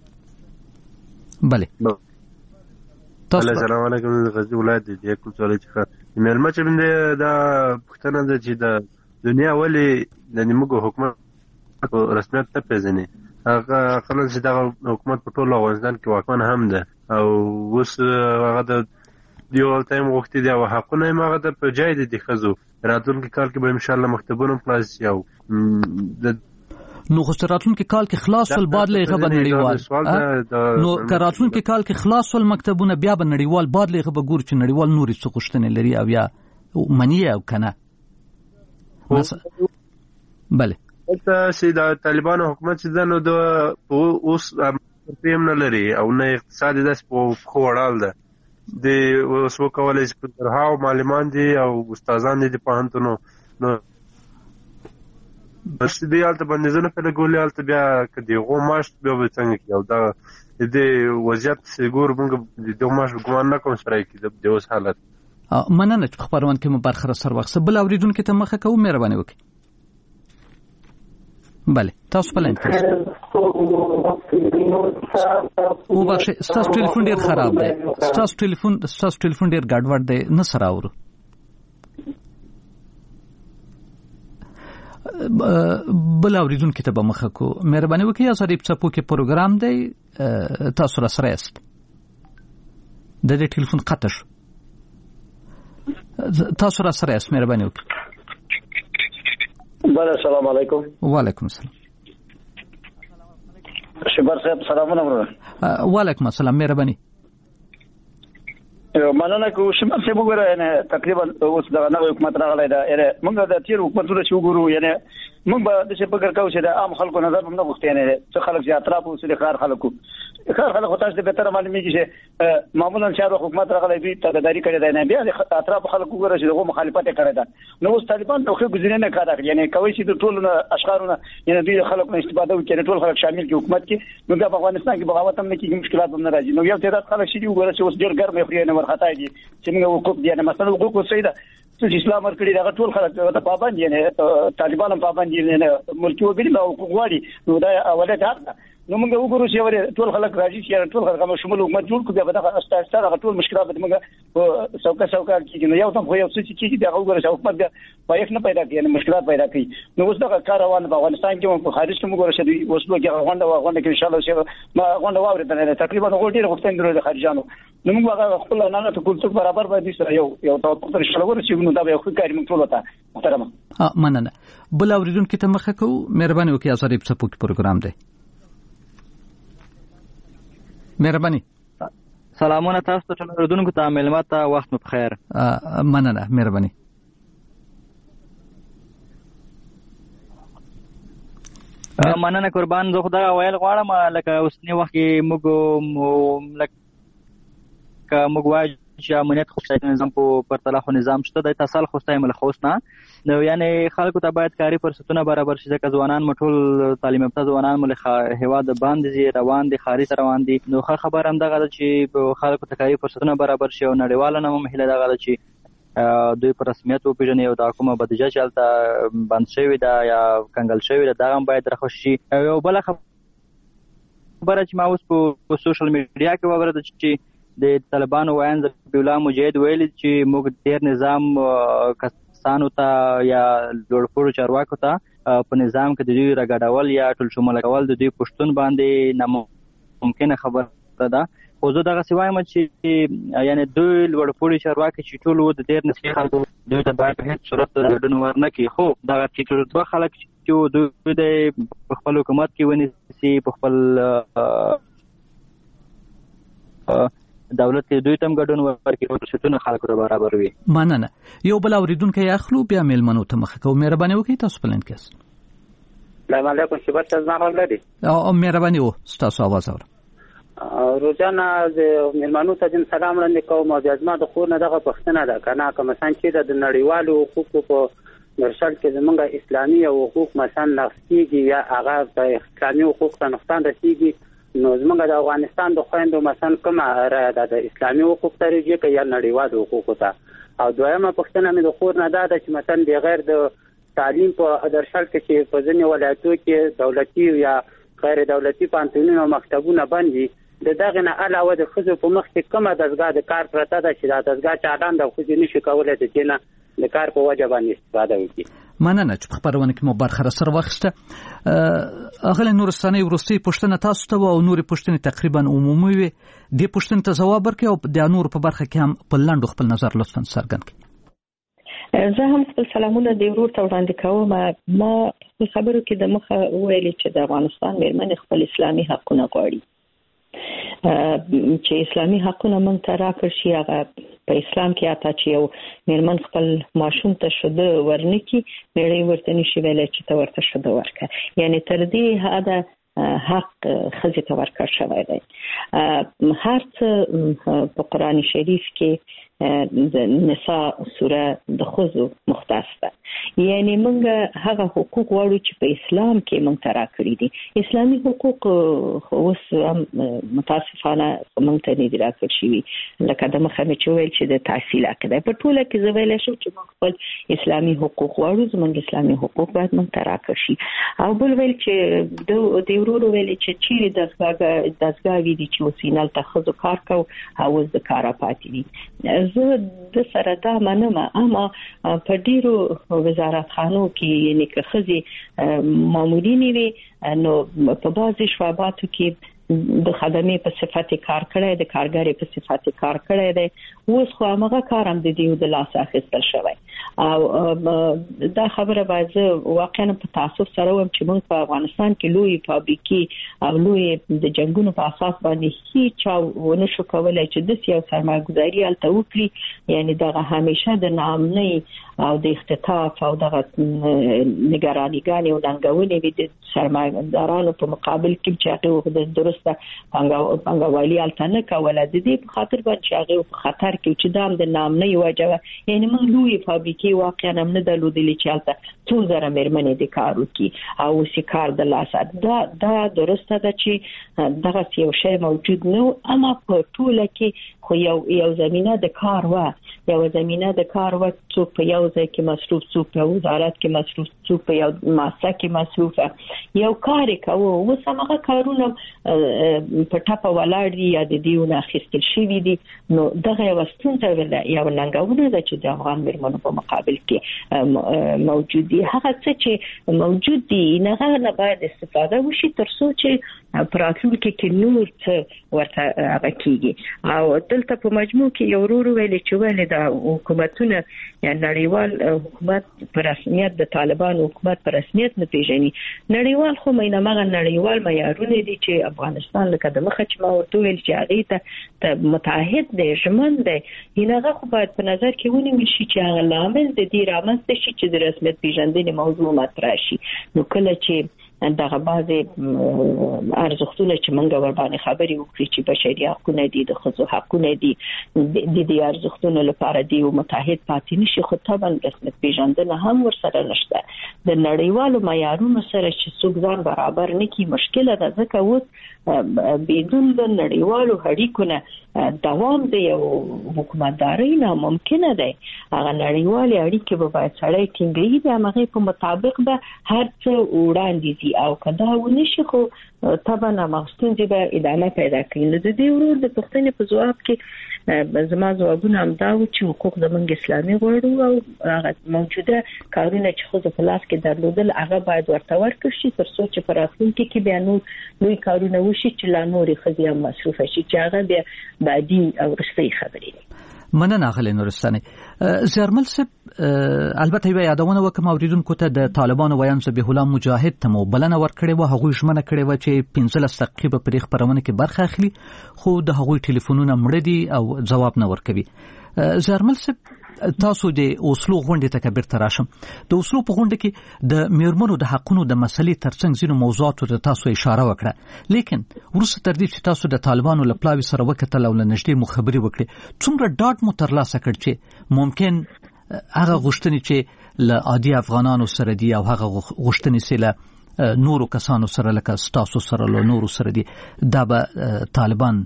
بله تاسو السلام علیکم. د غزنی ولایت د یکو څولې څخه مېلمه چې باندې دا پښتنه ده چې د دنیا ولې د نیمګو حکومت رسمیت نه پیژني. هغه خلک چې دا حکومت په ټول افغانستان کې واکمن هم ده او اوس هغه د دیو ټایم وخت دی او حقونه یې هغه د په جای دي د خزو راتلونکي کال کې به ان شاء الله مکتبونه پلاس یو د نو خسراتون کې کال کې خلاص ول بعد له غو نړیوال نو کراتون کې کال کې خلاص ول مکتبونه بیا به نړیوال بعد له غو ګور چې نړیوال نوري څه خوشتنه لري او یا منیه او کنه بله ته چې د طالبانو حکومت چې نو د اوس پېم نه لري او نه اقتصادي داس په خوړال ده د اوس وکولای چې په درهاو معلمان دي او استادان دي په هانتونو نو بس دې حالت باندې زنه په لګولې حالت بیا کدي غو ماش بیا به څنګه کیو دا دې وضعیت سګور موږ د ماش ګمان نه کوم سره کې د اوس حالت. مننه چې خبرونه کې مو برخه سره وخت بل اوریدونکو ته مخه کوم مهرباني وکړئ. بله تاسو په لاین کې او باشه تاسو ټلیفون ډیر خراب دی. تاسو ټلیفون تاسو ټلیفون ډیر ګډوډ دی نه سره اورو. بل اوریدونکو ته به مخه کو مهرباني وکړئ ازادي څپوکي پروګرام دی تاسو را سره است د دې ټلیفون قطع شو تاسو را سره است مهرباني وکړئ بله السلام علیکم وعلیکم السلام شبر صاحب سلامونه ورته وعلیکم السلام مهرباني مننه کوم شمال څه وګورئ نه تقریبا اوس دا نوې حکومت راغلی دا یعنی موږ د تیر حکومتونو چې وګورو یعنی موږ به د څه فکر کوو چې د عام خلکو نظر هم نه غوښتي نه څه خلک چې اطراف او څه خار خلکو خار خلک تاسو ته به تر معلومیږي چې معمولا چې حکومت راغلی دوی تداري کړی دی نه بیا د اطراف خلکو وګورئ چې دغه مخالفت کړی دا نو اوس طالبان نو خو ګزینه نه کاږي یعنی کوي چې د ټولو اشخاصونو یعنی دوی خلکو نه استفاده وکړي ټول خلک شامل کی حکومت کې نو د افغانستان کې بغاوت هم نه کیږي مشکلات هم نه راځي نو یو تعداد خلک شي وګورئ چې اوس ډېر ګرم خوري نه ورختا دي چې موږ حقوق دي نه مثلا حقوق سیده چې اسلام ورکړي دا ټول خلک ته پابند دي نه طالبان هم پابند دي نه ملکی وګړي نو حقوق غواړي نو دا اوله دا نو موږ وګورو چې ور ټول خلک راځي چې ټول خلک هم شمول حکومت جوړ کړي به دا استاد ټول مشکلات به موږ څوکا څوکا کیږي نو یو تم خو یو څه چې دا وګورو چې حکومت دا پایښت نه پیدا کوي مشکلات پیدا کوي نو اوس دا کار روان په افغانستان کې په خارج کې موږ ورسېدو اوس نو کې غونډه غونډه کې ان شاء الله چې ما غونډه واورېدل تقریبا غوډیر غوښتن درو خارجانو نو موږ هغه خپل نه ته کولڅ برابر باندې سره یو یو تاسو ته ان شاء الله ورسېږو نو دا به خو کاری موږ ټول ته محترمه مننه بل اوریدونکو ته مخه کو مهرباني وکړئ ازادي څپوکي پروګرام دی مهرباني سلامونه تاسو ته ټول اوریدونکو ته ملمت ته وخت مو بخیر مننه مهرباني مننه قربان زه خدای ویل غواړم لکه اوسنی وخت کې موږ لکه موږ وایو چې امنیت خو نظام په پرتله خو نظام شته د تاسو خو ستای مل خوښ نه نو یعنی خلکو ته باید کاری فرصتونه برابر شي ځکه ځوانان مټول تعلیم یافته ځوانان مل هوا د باندې روان دي خارج روان دي نو خبر هم دغه چې خلکو ته کاری فرصتونه برابر شي او نړیوال نه مهله دغه چې دوی په رسمیت او پیژنې او د حکومت بدیجه چلته بند شوی دا یا کنګل شوی دا هم باید راخوشي شي او بل خبره چې ما اوس په سوشل میډیا کې وګورم چې د طالبانو وایي ذبیح الله مجاهد ویل چې موږ ډیر نظام کسانو ته یا لوړپوړو چارواکو ته په نظام کې د دوی راګډول یا ټول شمول کول د دوی پښتون باندې ناممکنه خبره ده خو زه دغه سوایم چې یعنی دوی لوړپوړي چارواکي چې ټول د ډیر نسبي خلکو دوی ته باید په هیڅ صورت ګډون ورنه کړي خو دغه چې دوه خلک چې دوی د خپل حکومت کې ونیسي په خپل دولت کې دوی تم ګډون ورکړي او شتون خلکو ته برابر وي مننه یو بل اوریدونکو یې اخلو بیا میلمنو ته مخه کوم مهرباني وکړئ تاسو پلان کې السلام علیکم شبر تاسو نه لري او مهرباني و تاسو आवाज اور روزانه د میلمنو ته جن سلام وړاندې کوم او د ازما د خور نه دغه پښتنه ده کنه کوم سان چې د نړیوالو حقوقو په مرشد کې زمونږ اسلامي او حقوق مثلا نفسيږي یا هغه په اسلامي حقوق ته نقصان رسیږي نو زمونږ د افغانستان د خويندو مثلا کومه را ده د اسلامي حقوق ترجیح کوي یا نړیوالو حقوق ته او دویمه پښتنه مې د خور نه ده چې مثلا بغیر د تعلیم په درشل کې چې په ځینې ولایتونو کې دولتي یا غیر دولتي پانتونونو او مکتبونه باندې د دغه نه علاوه د خزو په مخ کې کومه دزګاه د کار پرته ده چې د دزګاه چاډان د خو نشي کولای د دینه د کار په وجه باندې استفاده وکړي مننه چې خبرونه کې مو برخه سره واخیسته اغله نورستاني ورستي پښتنه تاسو ته او نوري پښتنه تقریبا عمومي وي د پښتنه ته جواب ورکړي او د نور په برخه کې هم په لاندو خپل نظر لطفا څرګند کړئ زه هم خپل سلامونه د ورور ته وړاندې کوم ما خبرو کې د مخه ویلي چې د افغانستان مېرمن خپل اسلامي حقونه غواړي چې اسلامي حقونه مونږ ته راکړ شي هغه په اسلام کې اته چې یو مېرمن خپل ماشوم ته شوده ورنکي مېړی ورته نشي ویلای چې ته ورته شوده ورکړه یعنی تر دې هدا حق خزي ته ورکړ شوی دی هر څه په قرآن شریف کې د نساء سوره د خزو مختص ده یعنی موږ هغه حقوق وړو چې په اسلام کې موږ ترا کړی دي اسلامي حقوق اوس متاسفانه موږ ته نه دي راکړل شي لکه د مخه چې ویل چې د تحصیل عقده په ټوله کې زویل شو چې موږ خپل اسلامي حقوق وړو زموږ اسلامي حقوق باید موږ ترا کړی شي او بل ویل چې د د ورورو ویل چې چیرې د دزګاوی دي چې وسینل تخزو کار کو او د کار پاتې دي زه د سره دا منم اما په ډیرو وزارتخانو کې یعنی که خزي مامورین وي نو په بعضي شعباتو کې د خدمي په صفت کار کړی د کارګری په صفت کار کړی دی اوس خو هغه کار هم د دیو د لاس اخیستل شوی او دا خبره باید واقعا په تاسف سره وم چې موږ په افغانستان کې لوی فابریکې او لوی د جنگونو په اساس باندې هیڅ ونه شو کولای چې د سیاست سرمایه‌ګذاري الته وکړي یعنی دا همیشه د ناامنۍ او د اختطاف او د نگرانیګانې او دنګونې وي د سرمایه‌دارانو په مقابل کې چې هغه د درسته پنګوالي الته نه کوله د دې په خاطر باندې هغه په خطر کې چې دا د ناامنۍ وجوه یعنی موږ لوی فابریکې واقعا هم نه درلودلې چې الته څو زره مېرمنې د کار وکړي او سی کار د لاس دا دا درسته ده چې دغه یو شی موجود نه اما په ټوله کې خو یو یو زمينه د کار و یو زمينه د کار و څو په یو ځای کې مصروف څو په وزارت کې مصروف څو په یو مؤسسه کې مصروف یو کار کوي او سمغه کارونه په ټاپه ولاړ دي یا د دیونه اخیستل شوی دي نو دغه وستونته ولا یو ننګونه ده چې د افغان مېرمنو په مقابل کې موجود دي هغه څه چې موجود دي نه نه باید استفاده وشي تر څو چې پراتلونکي کې نور څه ورته هغه کیږي او دلته په مجموع کې یو ورو ویل چې ولې د حکومتونه یا نړیوال حکومت پر رسمیت د طالبان حکومت پر رسمیت نه پیژني نړیوال خو مینه مغه نړیوال معیارونه دي چې افغانستان لکه د مخه چې ما ورته ویل چې هغه ته متحد دی ژمن دی هغه خو باید په نظر کې ونیول شي چې هغه لامل د دې رامنځته شي چې د رسمیت پیژندنې موضوع مطرح شي نو کله چې دغه بعضي ارزښتونه چې موږ ور باندې خبرې وکړي چې بشري حقوقونه دي د ښځو حقوقونه دي د دې ارزښتونو لپاره دی او متحد پاتې نشي خو طبعا رسمیت پیژندنه هم ورسره نشته د نړیوالو معیارونو سره چې څوک ځان برابر نه کی مشکله ده ځکه اوس بدون د نړیوالو اړیکو دوام دی او حکومتداري ناممکنه ده هغه نړیوالې اړیکې به باید سړی ټینګي د هغه په مطابق به هر څه وړاندې او کدا ونشي خو طبعا مغستون دی به ادامه پیدا کوي نو د دې ورور د پښتنې په جواب کې زما ځوابونه هم دا و چې حقوق زمونږ اسلامي غوړو او هغه موجوده کارونه چې خو په لاس کې درلودل هغه باید ورته ورکړي شي تر څو چې په راتلونکي کې بیا نور لوی کارونه وشي چې لا نورې خزي هم مصروف شي چې هغه بیا بعدي او رسمي خبرې مننه غلې نورستاني زرمل سب البته یو یادونه وکم اوریدونکو ته د طالبانو ویان ذبیح الله مجاهد ته مو بلنه ورکړې و هغه ژمنه کړې و چې پنځلس دقیقې په پریخ پرونه کې برخه اخلي خو د هغوی ټلیفونونه مړ دي او جواب نه ورکوي زرمل سب تاسو د اوسلو غونډې ته کبیر تراشم د اوسلو په غونډه کې د میرمنو د حقونو د مسلې ترڅنګ ځینو موضوعاتو ته تاسو اشاره وکړه لیکن ورسته تر دې چې تاسو د طالبانو لپلاوي سره وکتل او لنږدې مخبري وکړي څومره ډاټ مو ترلاسه کړ چې ممکن هغه غوښتنې چې ل عادي افغانانو سره دي او هغه غوښتنې سره نورو کسانو سره لکه تاسو سره له نورو سره دي دا به طالبان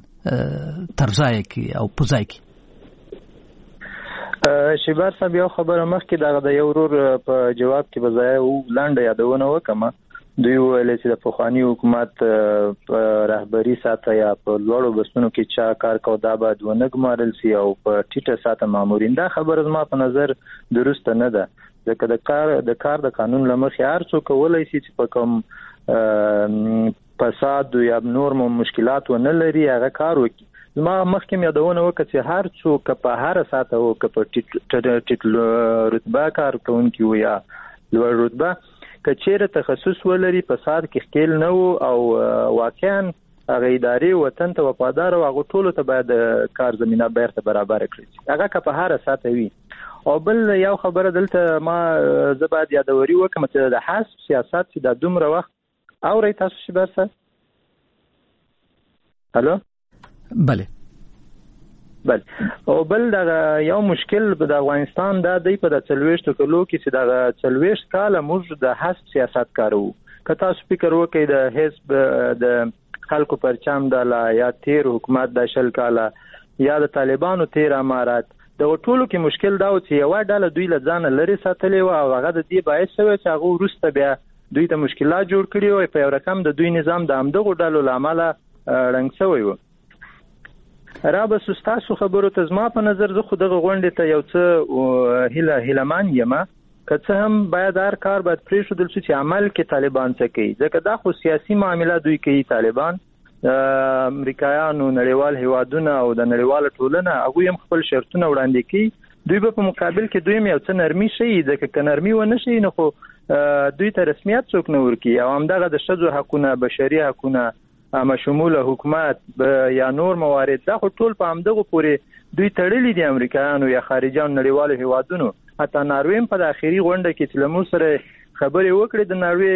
ترځای کوي او پوزای کوي شیبار صاحب یو خبره مخکې د یو ورور په جواب کې بځای او لاندې یادونه وکم دوی ویل چې د پخوانی حکومت په رهبری ساته یا په لوړو بسونو کې چا کار کو دا بعد ونګمارل سی او په ټیټه ساته مامورین دا خبره زما په نظر درست نه ده ځکه د کار د کار د قانون لمخې هر څوک کولای شي چې په کوم فساد یا نور مشکلات ونه لري هغه کار وکړي زما مخکې یادونه وکړه چې هر څوک په هر ساته او په ټیټ رتبه کار کوونکی وي یا لوړ رتبه کچېره تخصص ولري فساد کې خپل نه او واقعا هغه ادارې وطن ته وفادار او هغه ټولو ته باید کار زمينه بیرته برابر کړي هغه په هر ساته وي او بل یو خبره دلته ما زباد یادوري وکم چې د حساب سیاست چې د دومره وخت اوري تاسو شي برسه الو بله بله او بل دا یو مشکل د افغانستان دا دی په د څلويشت کلو کې چې دا څلويشت کال موږ د حساب سیاست کارو که تاسو فکر وکړئ د حزب د خلکو پرچم د لا یا تیر حکومت د شل کاله یا د طالبانو تیر امارات د ټولو کې مشکل دا و چې یو ډله دوی له ځان لري ساتلې او هغه د دې باعث شوی چې هغه ورسته بیا دوی ته مشکلات جوړ کړي او په یو رقم د دوی نظام د امدغه ډلو لامل رنګ شوی و را به سستاسو خبرو ته زما په نظر زه خو دغه غونډې ته یو څه هیله هیلمان یم که څه هم باید هر کار باید پرېښودل شي چې عمل کې طالبان څه کوي، ځکه دا خو سیاسي معامله دوی کوي طالبان. امریکایانو نړیوال هیوادونه او د نړیواله ټولنه هغوی هم خپل شرطونه وړاندې کوي، دوی به په مقابل کې دوی هم یو څه نرمي شي، ځکه که نرمي ونه شي نو خو دوی ته رسمیت څوک نه ورکوي. او همدغه د ښځو حقونه، بشري حقونه، اما شموله حکومت یا نور موارد دا خو ټول په همدغه پورې دوی تړلي دي امریکایانو یا خارجيانو نړیوالو هیوادونو. حتی ناروې هم په د اخري غونډه کې چې له موږ سره خبرې وکړې د ناروې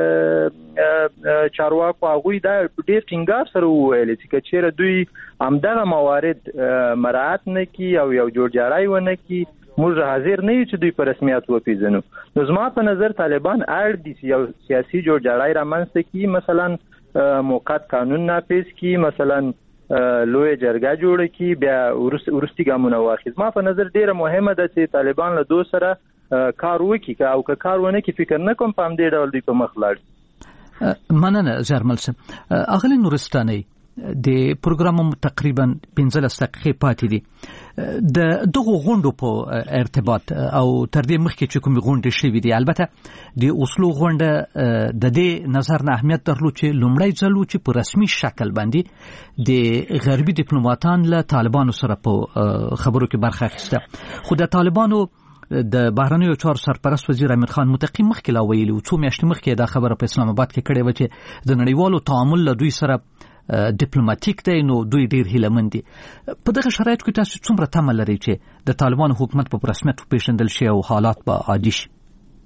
چارواکو هغوی دا ډېر ټینګار سره وویل چې که چېرې دوی همدغه موارد مراعات نه کړي او یو جوړجاړی ونه کړي موږ حاضر نه یو چې دوی په رسمیت وپېژنو. نو زما په نظر طالبان اړ دي چې یو سیاسي جوړجاړی رامنځته کړي، مثلا موقت قانون نافذ کړي، مثلا لوی جرګه جوړه کړي، بیا وروستي ګامونه واخلي. زما په نظر ډېره مهمه ده چې طالبان له دوی سره کار وکړي، او که کار ونه کړي فکر نه کوم په همدې ډول دوی په مخ لاړ. مننه زرمل صاحب. اغلی نورستاني د پروګرام تقریبا پنځلس دقیقې پاتې دي. د دغه غونډو په ارتباط او تر دې مخکې چې کومې غونډې شوې دي، البته د اوسلو غونډه د دې نظر نه اهمیت درلود چې لومړی ځل و چې په رسمي شکل باندې د غربي ډیپلوماټان له طالبانو سره په خبرو کې برخه اخیسته. خو د طالبانو د بهرنیو چارو سرپرست وزیر امیر خان متقی مخکې لا ویلي و، څو میاشتې مخکې دا خبره په اسلام آباد کې کړې وه چې د نړیوالو تعامل له دوی سره ډیپلوماټیک دی، نو دوی ډیر هیلهمن دي. په دغه شرایطو کې تاسو څومره تمه لرئ چې د طالبانو حکومت په رسمیت وپېژندل شي او حالات به عادي شي؟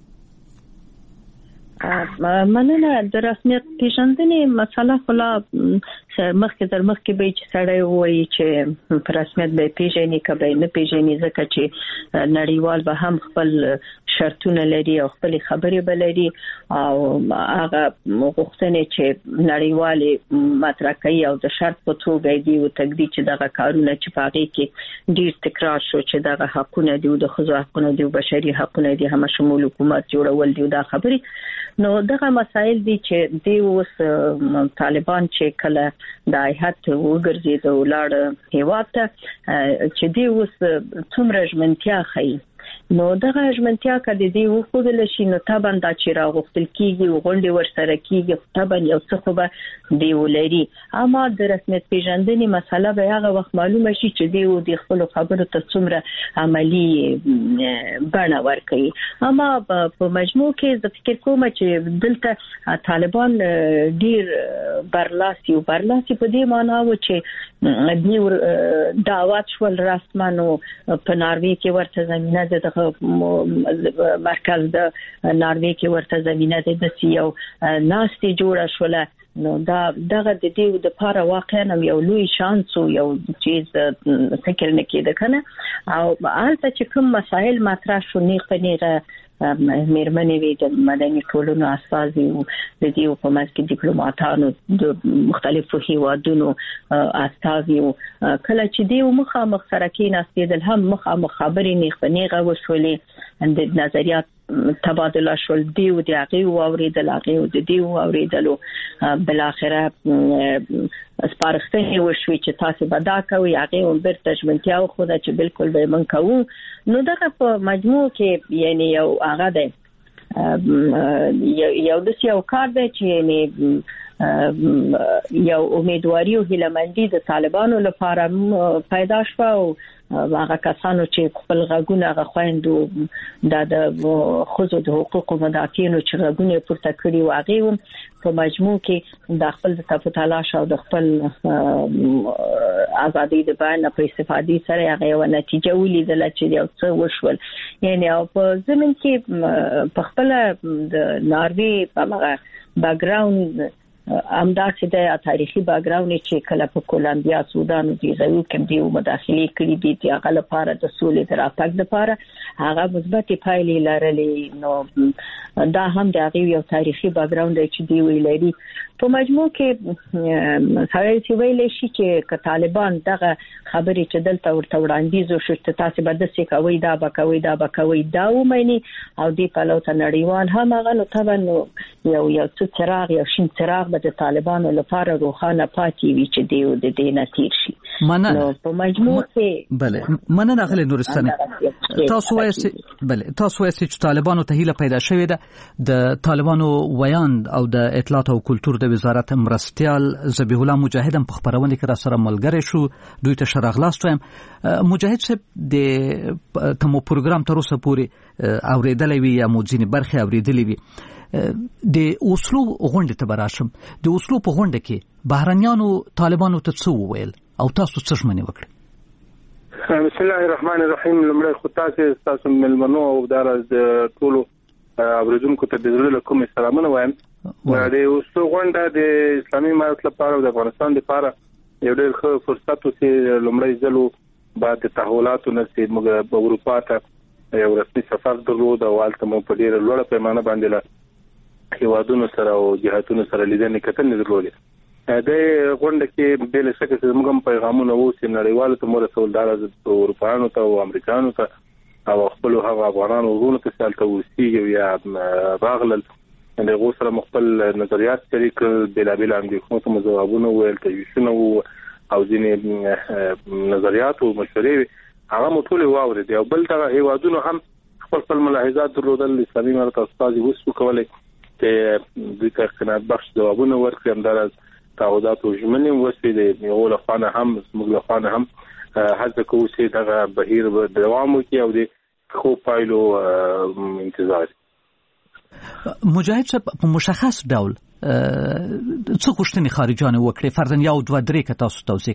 مننه. د رسمیت پیژندنې مسله خلا مخکې تر مخکې به چې سړی وایي چې په رسمیت به پیژني که به نه پیژني، ځکه چې نړیوال به هم خپل شرطونه لري او خپل خبرې به لري او هغه غوښتنې چې نړیوال مطرح کوي او د شرط په توګه دی او تقدیر چې دغه کارونه چې په هغې کې ډیر تکرار شو چې دغه حقونه دي او د ښځو حقونه دي او بشري حقونه دي، هم شمول حکومت جوړول دي دا خبرې. نو دغه مسائل دي چې دی اوس طالبان چې کله د هیئت وګرځي د ولاړ هیواد ته چې دی اوس څومره ژمنتیا ښیي، نو دغه ژمنتیا کده دی وښودل شي نو طبعا دا چې راغوښتل کیږي او غونډې ورسره کیږي طبعا یو څه خو به دی ولري. اما د رسمیت پیژندنې مسله به هغه وخت معلومه شي چې دی او د خپل خبرو ته څومره عملی بڼه ورکوي. اما په مجموع کې زه فکر کوم چې دلته طالبان ډیر برلاسي او برلاسي په دې معنی و چې دی دعوت شول رسمانو په ناروې کې ورته زمينه د مرکز د ناروې کې ورته زمينه د دسیو ناستي جوړه شوله. نو دا دغه د دې د پاره واقعا یو لوی شانس او یو چیز فکر نه کېده کنه. او حالته چې کوم مسائل مطرح شو نیغ په نیغه مېرمنې وي د مدني ټولنو استازي او د دې په منځ کې ډیپلوماټانو د مختلفو هیوادونو استازي او کله چې دی مخامخ سره کېناستېدل هم مخامخ خبرې نیغ په نیغه وشولې د نظریات تبادله شول، دی او د هغې واورېدل هغې او د دې واورېدلو بالاخره سپارښتنې وشوې چې تاسې به دا کوئ، هغې هم بیرته ژمنتیا وښوده چې بالکل به یې موږ کوو. نو دغه په مجموع کې یعنی یو هغه دی یو داسې یو کار دی چې یعنی یو امیدواري او هیلهمندي د طالبانو لپاره پیدا شوه او هغه کسانو چې خپل غږونه هغه خویندو د ښځو د حقوقو مدافعینو چې غږونه پورته کړي و هغې هم په مجموع کې د خپل د تفوتلاش او د خپل ازادي د بیان په استفادې سره هغه یو نتیجه ولیدله چې یو څه وشول. یعنی په زمين کې په خپل د ناروې په هغه بیکګراوند امداسې د تاریخي بیکګراوند چې کله په کولمبیا، سودان او دیغو کې دی مداخله کړې دي چې هغه لپاره د سولې د راتګ لپاره هغه مثبت پایلې لرلې. نو دا هم د هغه یو تاریخي بیکګراوند چې دی ویلري. په مجموع کې سړی چې ویلې شي چې ک طالبان دغه خبرې چې دلته ورته وړاندیز وشو چې تاسو به د څه کوي دا به کوي دا به کوي دا ومني او دی په لوته نړیوال هم هغه نو طبعا یو یو څه څراغ یو شین څراغ به د طالبانو لپاره روښانه پاتې وي چې دی د دې نتیجه شي. مننه په مجموع کې بله مننه غلي نورستاني تاسو وایي بله تاسو وایي چې طالبانو ته هیله پیدا شوې ده د طالبانو ویاند او د اطلاعات او کلتور د وزارت مرستيال ذبیح الله مجاهد هم په خبرونه کې را سره ملګری شو دوی ته شرغلاست وایم مجاهد صاحب د تمو پروګرام تر اوسه پورې اوریدلې وی یا موځینی برخه اوریدلې وی د اوسلو غونډه ته براشم د اوسلو په غونډه کې بهرنیانو طالبانو ته څه وویل او تاسو څه ژمنه وکړه؟ بسم الله الرحمن الرحیم. لمړی خو تاسو تاسو ملمنو او دار د ټولو اوریدونکو ته د زړه کوم سلامونه وایم. د اوسلو غونډه د اسلامي امارت لپاره او د افغانستان لپاره یو ډېر ښه فرصت و چې لمړی ځلو بعد د تحولاتو نه چې موږ په اروپا ته یو رسمي سفر درلود او هلته مو په ډېره لوړه پیمانه باندې له هیوادونو سره او جهاتونو سره لیدنې کتنې درلودې. د غونډه کې بل څه چې موږ هم پیغامونه وو چې نړیوالو ته مو رسول دار د اروپایانو ته او امریکایانو ته او خپل هغه افغانانو ورونو ته سالته وسی یا راغلل د غو سره مخبل نظریات شریک بلابل اندېښنو ته جوابونه ویل تجویزونه او ځینې نظریات او مشورې هغه مو ټول واورېدې او بل دغه هیوادونو هم خپل خپل ملاحظات درلودل. اسلامي امارت استاد وسو کولای چې دوی ته قناعت بخش جوابونه ورکړي. همدارس تعهدات او ژمنې وسیلې یو له خانه هم موږ له خانه هم هڅه کوو چې دغه بهیر به دوام وکړي او د خو پایلو انتظار. مجاهد صاحب په مشخص ډول څه غوښتنې خارجانه وکړي فرضاً یو دوه درې که تاسو توضیح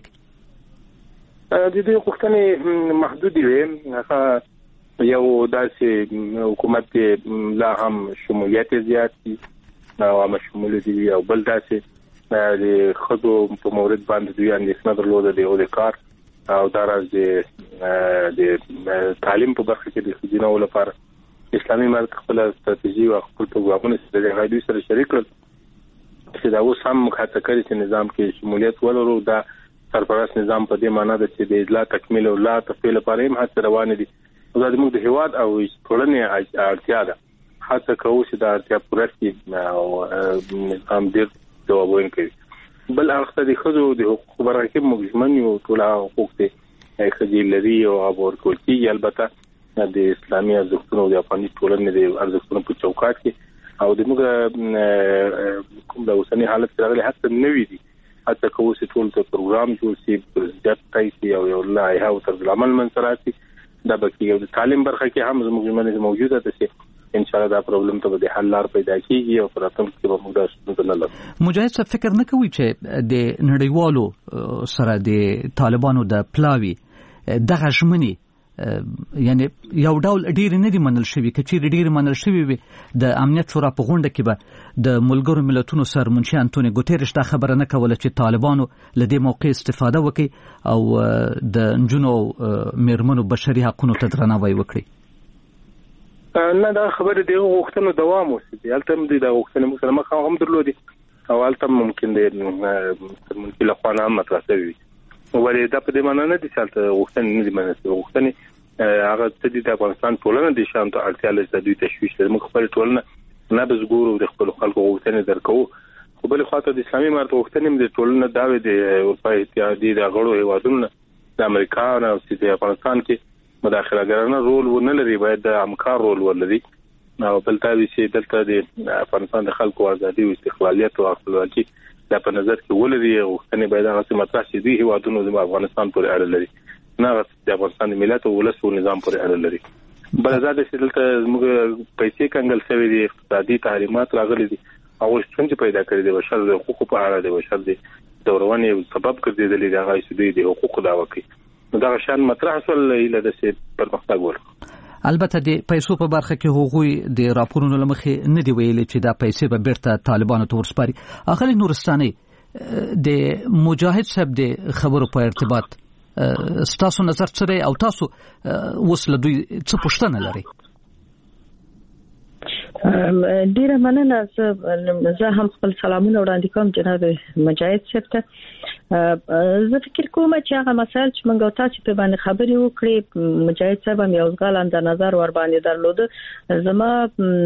کړئ؟ د دې غوښتنې محدودې وې. هغه یو داسې حکومت لا هم شمولیت زیات دي او عامه شمول دي او بل داسې د خدو په مورد باندې دوی اندېښنه درلوده د یو کار او دراز د تعلیم په برخه کې د خدینو لپاره اسلامي امارت خپل ستراتیژي او خپل پروګرامونه سره د غوډي سره شریک کړل چې دا اوس هم مخاطب کوي چې نظام کې شمولیت ولرو. دا سرپرست نظام په دې معنی ده چې د اصلاح تکمیل او لا تفعیل لپاره هم هڅه روانه دي. دا د موږ د هیواد او ټولنې اړتیا ده. هڅه کوو چې دا اړتیا پوره کړي او نظام ډیر جوابونه کوي. بل هغه د خزو د حقوق برخه کې موږ ژمنو ټول حقوق ته خځې لري او ابور کول کیږي. البته د اسلامي ارزښتونو د افغاني ټولنې د ارزښتونو په چوکاټ کې او د موږ کوم د اوسنی حالت سره غلي هڅه نه وي دي. هڅه کوو چې ټول ته پروګرام جوړ شي پرځات تایي او یو لایحه او تر عمل منځراتي دا بکیږي. د تعلیم برخه کې هم زموږ ژمنې موجوده ده چې ان شاء الله دا پرابلم ته به حل لار پیدا کیږي او پراتم کې به موږ دا ستونزه نه لرو. مجاهد صاحب فکر نه کوي چې د نړیوالو سره د طالبانو د پلاوی دغه ژمنې یعنی یو ډول ډیر نه دي منل شوی کچې ډیر منل شوی وي د امنیت شورا په غونډه کې به د ملګرو ملتونو سرمنشي انټونی ګوتيرش دا خبره نه کوله چې طالبانو له دې موقع استفاده وکړي او د انجونو میرمنو بشري حقوقو ته درناوی وکړي. نه دا خبره دی غوښتنه دوام وسي البته د غوښتنې موږ سره مخ هم درلودي او البته ممکن دی ممکن له خوانه هم مطرح وي ولې دا په دې معنی نه دي چې البته غوښتنې نه دي مناسبه. غوښتنې هغه څه دي د افغانستان ټولنه د شان ته اړتیا لري د دوی تشویش لري. موږ خپل ټولنه نه بس ګورو د خپل خلکو غوښتنې درکو خو بل خاطر د اسلامي امارت غوښتنې د ټولنه داوی د اروپا اتحادیې د غړو هیوادونو د امریکا او د افغانستان کې مداخله ګرانه رول ونه لري باید د همکار رول ولري او بل تابع چې دلته د افغانستان د خلکو ازادي او استقلالیت او خپلواکي د په نظر کې ولري. غوښتنې باید هغه مطرح شي د هیوادونو د افغانستان پورې اړه لري نه د افغانستان ملت او ولس او نظام پورې اړه لري. بل ازاده چې دلته موږ پیسې کنګل شوی دي اقتصادي تحریمات راغلي دي او څنګه پیدا کړی دی بشر د حقوقو په اړه د بشر د دورونې سبب ګرځیدلی دی هغه چې د حقوقو دعوه کوي دا شان مطرح سول اله د سي پرمختګ ورک. البته د پیسو په برخه کې هغوی د راپورونو لمخې نه دی ویلي چې دا پیسې به بیرته طالبانو ته ورسپاري. اخلي نورستاني د مجاهد صاحب د خبرو په ارتباط ستاسو نظر څه دی او تاسو اوس له دوی څه پوښتنه لرئ؟ ډیره مننه. زه هم خپل سلامونه وړاندې کوم جناب مجاهد صاحب ته. زه فکر کوم چې هغه مسایل چې موږ تاسو په باندې خبرې وکړې مجاهد صاحب هم یو ځل اند نظر ور باندې درلوده. زما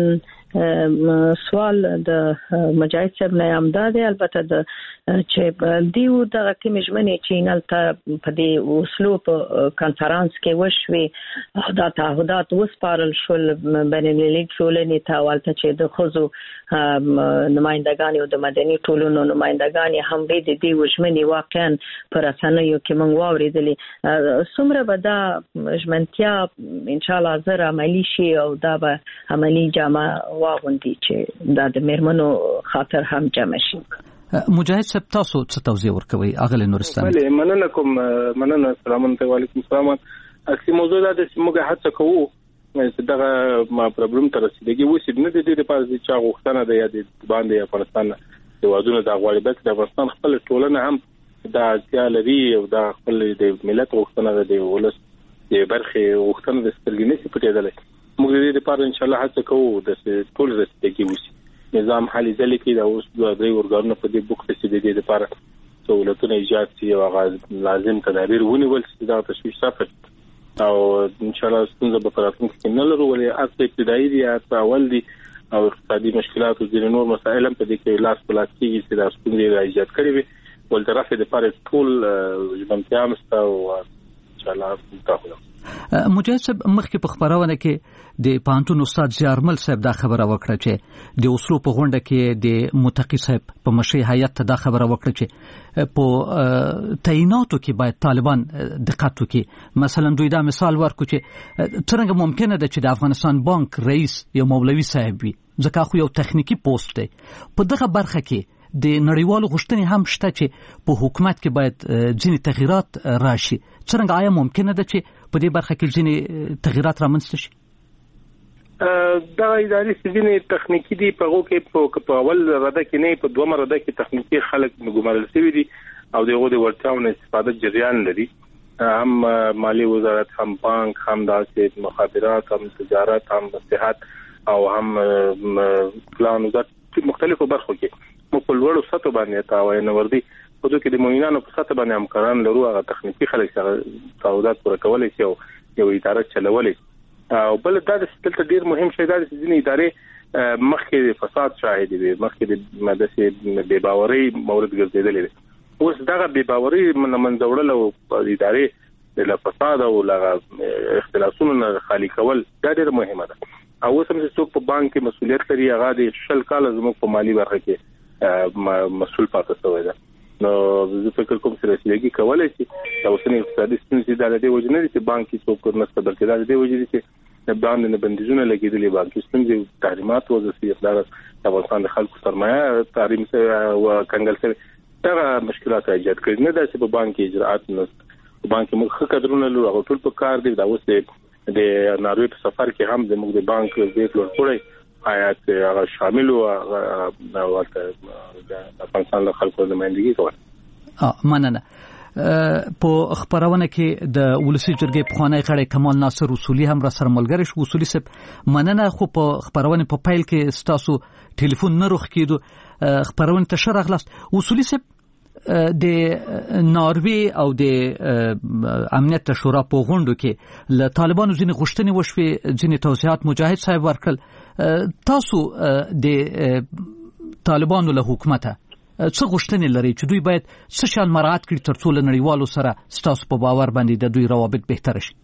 سوال د مجاهد صاحب نه امداد البته د چې دیو د کمیشمنې چینل ته په دې اوسلو په کانفرنس کې وشوي دا تعهدات وسپارل شول بین المللي ټولنې ته والته چې د خزو نمائندگان او د مدني ټولنو نمائندگان هم به د دې وشمنې واقعا پر اسانيو کې موږ واورېدلې څومره به دا ژمنتیا ان شاء الله زر عملی شي او دا به عملی جامه واغوندي چې دا د میرمنو خاطر هم جمع شي. مجاهد صاحب تاسو څه توضیح ورکوي اغلی نورستان؟ بله مننه کوم مننه السلام علیکم وعلیکم السلام. اصلي موضوع دا د موږ هڅه کوو چې دغه ما پرابلم تر رسیدګي وسی نه د دې لپاره چې غوښتنه ده یا د باندې افغانستان د وادونو د غوړبت د افغانستان خپل ټولنه هم دا ځای لري او دا خپل د ملت غوښتنه ده د ولس د برخه غوښتنه د سترګې نه پټېدل. موږ د دې لپاره ان شاء الله هڅه کوو د ټول رسیدګي وسی نظام حالي ځلې کې دا اوس د درې ورګانو په دې بوک کې د دې لپاره سہولتونه ایجاد شي او هغه لازم تدابیر ونیول شي دا تشویش صفت او ان شاء الله ستونزه به پراتون کې نه لرو ولې اصل ابتدایي دي یا اول دي او اقتصادي مشکلات او ځینې نور مسائل هم په دې کې لاس په لاس کېږي چې دا ستونزې ایجاد کړي وي ول طرفه د لپاره ټول ژمنتیا مسته او ان شاء الله تاسو مجاهد صاحب مخکې په خبرونه کې د پانتون استاد زیارمل صاحب دا خبره وکړه چې د اوسلو په غونډه کې د متقی صاحب په مشي هیئت ته دا خبره وکړه چې په تعیناتو کې باید طالبان دقت وکړي. مثلا دوی دا مثال ورکړي چې څنګه ممکنه ده چې د افغانستان بانک رئیس یو مولوي صاحب وي ځکه خو یو تخنیکی پوسټ دی. په دغه برخه کې د نړیوالو غوښتنې هم شته چې په حکومت کې باید ځینې تغیرات راشي. څنګه آیا ممکنه ده چې په دې برخه کې ځینې تغیرات رامنځته شي؟ دا اداري سیستم تخنیکی دی په هغه کې په اول رده کې نه په دوه رده کې تخنیکی خلک ګمارل شوی دي او دغه د ورتاونه استفاده جریان لري. هم مالی وزارت هم بانک هم داسې مخابرات هم تجارت هم صحت او هم پلان وزارت مختلفو برخو کې مو په لوړو سطحو باندې تاوای نه وردی په دوی کې د موینانو په سطح باندې همکاران لرو هغه تخنیکی خلک سره تعهدات پوره کولای شي او یو اداره چلولای او بل دا د ستل ډیر مهم شی دا د ځینې ادارې مخکې فساد شاهد دي مخکې د مدرسې بے باوري مورد ګرځیدلې دي اوس دا بے باوري منځوړل او ادارې د فساد او لغه اختلافونو خالی کول دا ډیر مهمه ده. او اوس هم چې په بانک کې مسولیت لري هغه د شل کال زموږ په مالی برخه کې مسؤل پاتې شوی ده. نو زه فکر کوم چې رسیدګي کولای شي دا اوسنی اقتصادي ستونزې د دې وجه نه دي چې بانک کې څوک نه بلکې دا د دې وجه دي چې د باندې بندیزونه لګیدلې بانکي ستونزې تحریمات وځي افدار د افغانستان د خلکو سرمایه تحریم سره او کنګل سره دا مشکلات ایجاد کړي نه دا چې په بانک اجراءات نه بانک موږ خدرونه لرو هغه ټول په کار دي دا اوس د ناروی په سفر کې هم د موږ د بانک بیت لور پورې آیات هغه شامل او ورته د افغانستان له خلکو د مندګي کوي. اه مننه. په خبرونه کې د ولسی جرګې پخوانی غړی کمال ناصر اصولي هم را سره ملګری شو. اصولي صاحب مننه خو په خبرونه په پایل کې ستاسو ټلیفون نه روخ کېدو خبرونه ته شرح خلاص. اصولي صاحب د ناروی او د امنیت شورا په غونډو کې له طالبانو ځینې غوښتنې وشوې ځینې توضیحات مجاهد صاحب ورکړل. تاسو د طالبانو له حکومته څه غوښتنې لري چې دوی باید څه شان مراعات کړي ترڅو له نړیوالو سره ستاسو په باور باندې د دوی روابط بهتر شي؟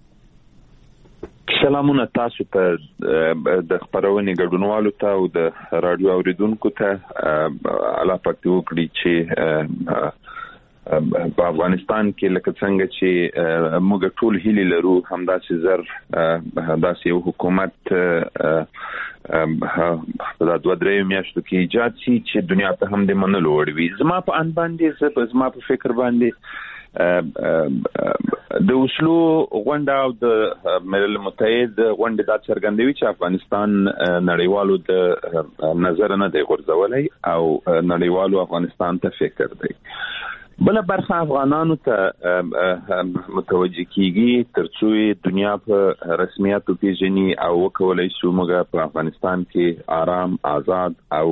سلامونه تاسو ته د خبرونې ګډونوالو ته او د رادیو اوریدونکو ته الله پاک دې وکړي چې په افغانستان کې لکه څنګه چې موږ ټول هیله لرو همداسې زر همداسې یو حکومت په دوه درې میاشتو کې ایجاد شي چې دنیا ته هم د منلو وړ وي. زما په ان باندې زما په فکر باندې د اوسلو غونډه او د ملل متحد غونډه دا څرګندوي چې افغانستان نړیوالو د نظر نه دی غورځولای او نړیوالو افغانستان ته فکر دی. بل برخه افغانانو ته متوجه کیږي ترڅو دنیا په رسمیت پیژني او وکولای شو موږ په افغانستان کې آرام آزاد او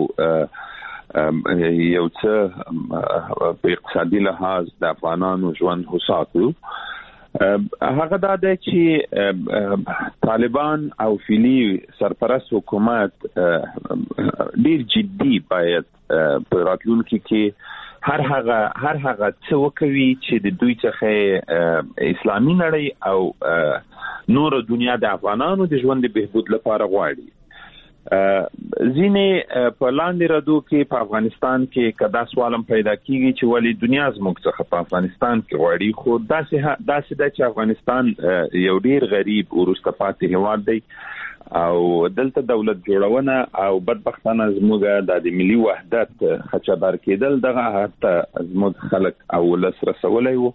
یو څه په اقتصادي لحاظ د افغانانو ژوند هوساتو. هغه دا دی چې طالبان او فیلی سرپرست حکومت ډیر جدي باید په راتلونکي کې هر هغه هر هغه څه وکوي چې د دوی څخه اسلامي نړۍ او نور دنیا د افغانانو د ژوند د بهبود لپاره غواړي. ځینې په لاندې ردو کې په افغانستان کې کدا سوالم پیدا کیږي چې ولی دنیا زموږ څخه په افغانستان کې غواړي، خو داسې داسې ده چې افغانستان یو ډیر غریب وروسته پاتې هیواد دی او دلته دولت جوړونه او بدبختانه زموږ د ملي وحدت خچبر کېدل دغه حتی زموږ خلک او ولس رسولای وو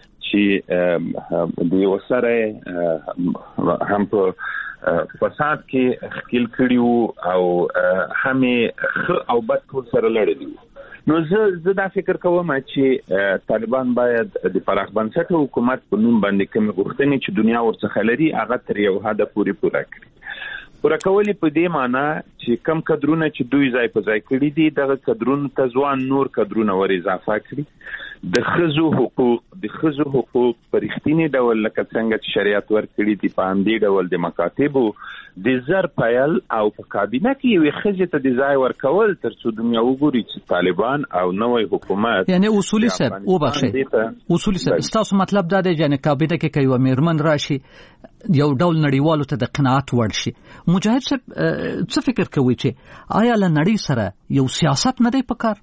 چې د وسره هم په فساد کې خپل کړیو او همې او بد ټول سره لړلي. نو زه زه دا فکر کوم چې طالبان باید د پراخ بنسټه حکومت په نوم باندې کوم غوښتنې چې دنیا ورڅخه لري هغه تر یو حد پورې پوره کړي. پوره کولې په دې معنی چې کم کډرونه چې دوی ځای په ځای کړي دي دغه کډرونه ته ځوان نور کډرونه ور اضافه کړي. د خزو حقوق د خزو حقوق پرختینی ډول لکه څنګه چې شریعت ورکړي دي په همدې ډول د مکاتبو د زر پایل او په کابینه کې یو خزې ته د ځای ورکول تر څو دنیا وګوري چې طالبان او نوې حکومت یعنی اصولي صاحب او بخښي اصولي صاحب تاسو مطلب دا دی چې کابینه کې کوي میرمن راشي یو ډول نړیوالو ته د قناعت وړ شي. مجاهد صاحب څه فکر کوي چې آیا له نړۍ سره یو سیاست نه دی پکار؟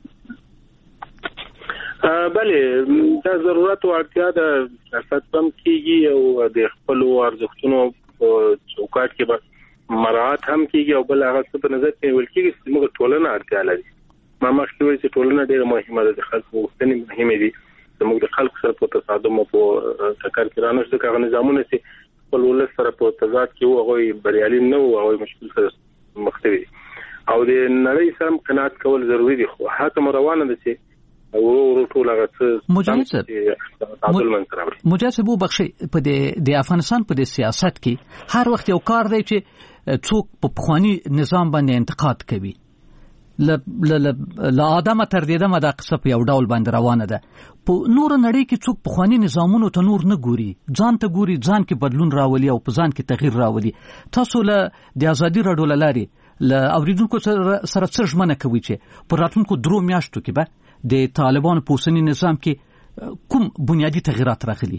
بله دا ضرورت او اړتیا د سیاست هم کیږي او د خپل ارزښتونو چوکاټ کې به مراعات هم کیږي او بل هغه څه په نظر کې ول کیږي چې موږ ټولنه اړتیا لري. ما مخکې ویل چې ټولنه ډېره مهمه ده، د خلکو غوښتنې مهمې دي. موږ د خلکو سره په تصادم او په ټکر کې رانه شو هغه نظامونه چې خپل ولس سره په تضاد کې وو هغه بریالي نه وو او مشکل سره مخ ته وي او د نړۍ سره قناعت کول ضروری دي. خو حتی روانه ده چې او ټول هغه څه مجاهد صاحب مجاهد صاحب وبخښي په د افغانستان په د سیاست کې هر وخت یو کار دی چې څوک په پخوانی نظام باندې انتقاد کوي ل ل آدمه تر دې دمه د قصه په یو ډول باندې روانه ده. په نور نړۍ کې څوک پخوانی نظامونو ته نور نه ګوري، ځان ته ګوري، ځان کې بدلون راولي او په ځان کې تغییر راولي. تاسو له د ازادي راډیو لاري ل اوریدونکو سره څه ژمنه کوي چې په راتلونکو درو میاشتو کې به د طالبانو په اوسنی نظام کې کوم بنیادی تغیرات راغلي؟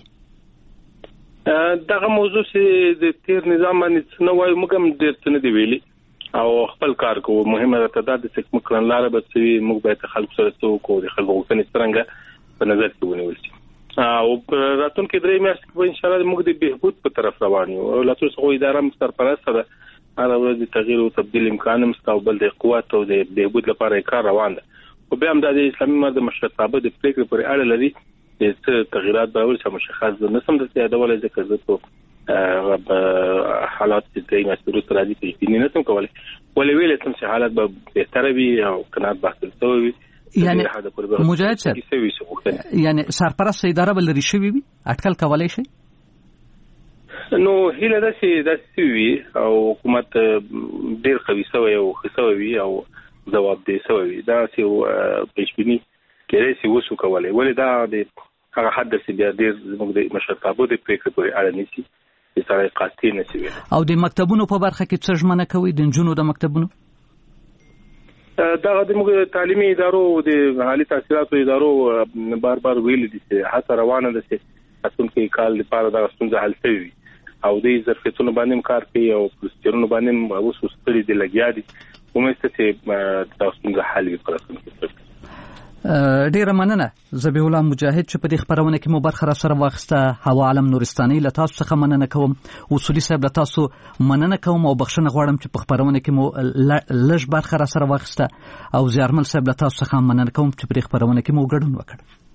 دغه موضوع چې د تیر نظام باندې څه نه وایي موږ هم ډېر څه نه دی ویلي او خپل کار کوو. مهمه ده دا چې موږ کړنلاره به څه موږ باید خلکو سره څه وکړو، د خلکو غوښتنې څنګه په نظر کې ونیول شي او په راتلونکي درې میاشتې کې ان شاء الله موږ د بهبود په طرف روان یو. او لاتو څو اداره هم سرپرست ده، هر ورځ د تغییر او تبدیل امکان هم شته او بل د قوت او د بهبود لپاره کار روان ده. او بیا هم د اسلامي مرد مشرتابه د پریکړې پورې اړه لري چې تغیرات به ورته مشخص نه سم د سیادولې ځکه زه په حالات چې د مسؤلیت راځي په دې نه سم کولای ولې ویلې سم چې حالات به بهتر وي او قناعت بحث وي. یعنی مجاهد صاحب یعنی سرپرست اداره بل لري شوی وي اټکل کولای شي؟ نو هیله ده چې داسې وي او حکومت ډیر قوي شوی او ښه وي او جواب دی سوي دا چې پېشبینی کېږي چې وسو کولای ولې دا د هغه حد چې بیا ډیر زموږ د مشرتابه د پریکړې پورې اړه نشي چې سره قاطع نشي. او د مکتبونو په برخه کې څه ژمنه کوي د جنونو د مکتبونو؟ دا د موږ تعلیمي ادارو د عالی تحصیلاتو ادارو بار بار ویل دي چې هڅه روانه ده چې راتلونکي کال لپاره دا ستونزه حل شي او د ظرفیتونو باندې کار کوي او پروسیجرونو باندې اوس ستړي دي لګیا دي. ومسته چې تاسو څنګه حل وکړئ. ډیره مننه ذبیح الله مجاهد چې په دې خبرونه کې مو برخه را سره واخسته. هوا عالم نورستاني له تاسو څخه مننه کوم. اصولي صاحب له تاسو مننه کوم او بخښنه غواړم چې په خبرونه کې مو لږ برخه را سره واخسته او زیارمل صاحب له تاسو څخه مننه کوم چې په دې خبرونه کې مو ګډون وکړ.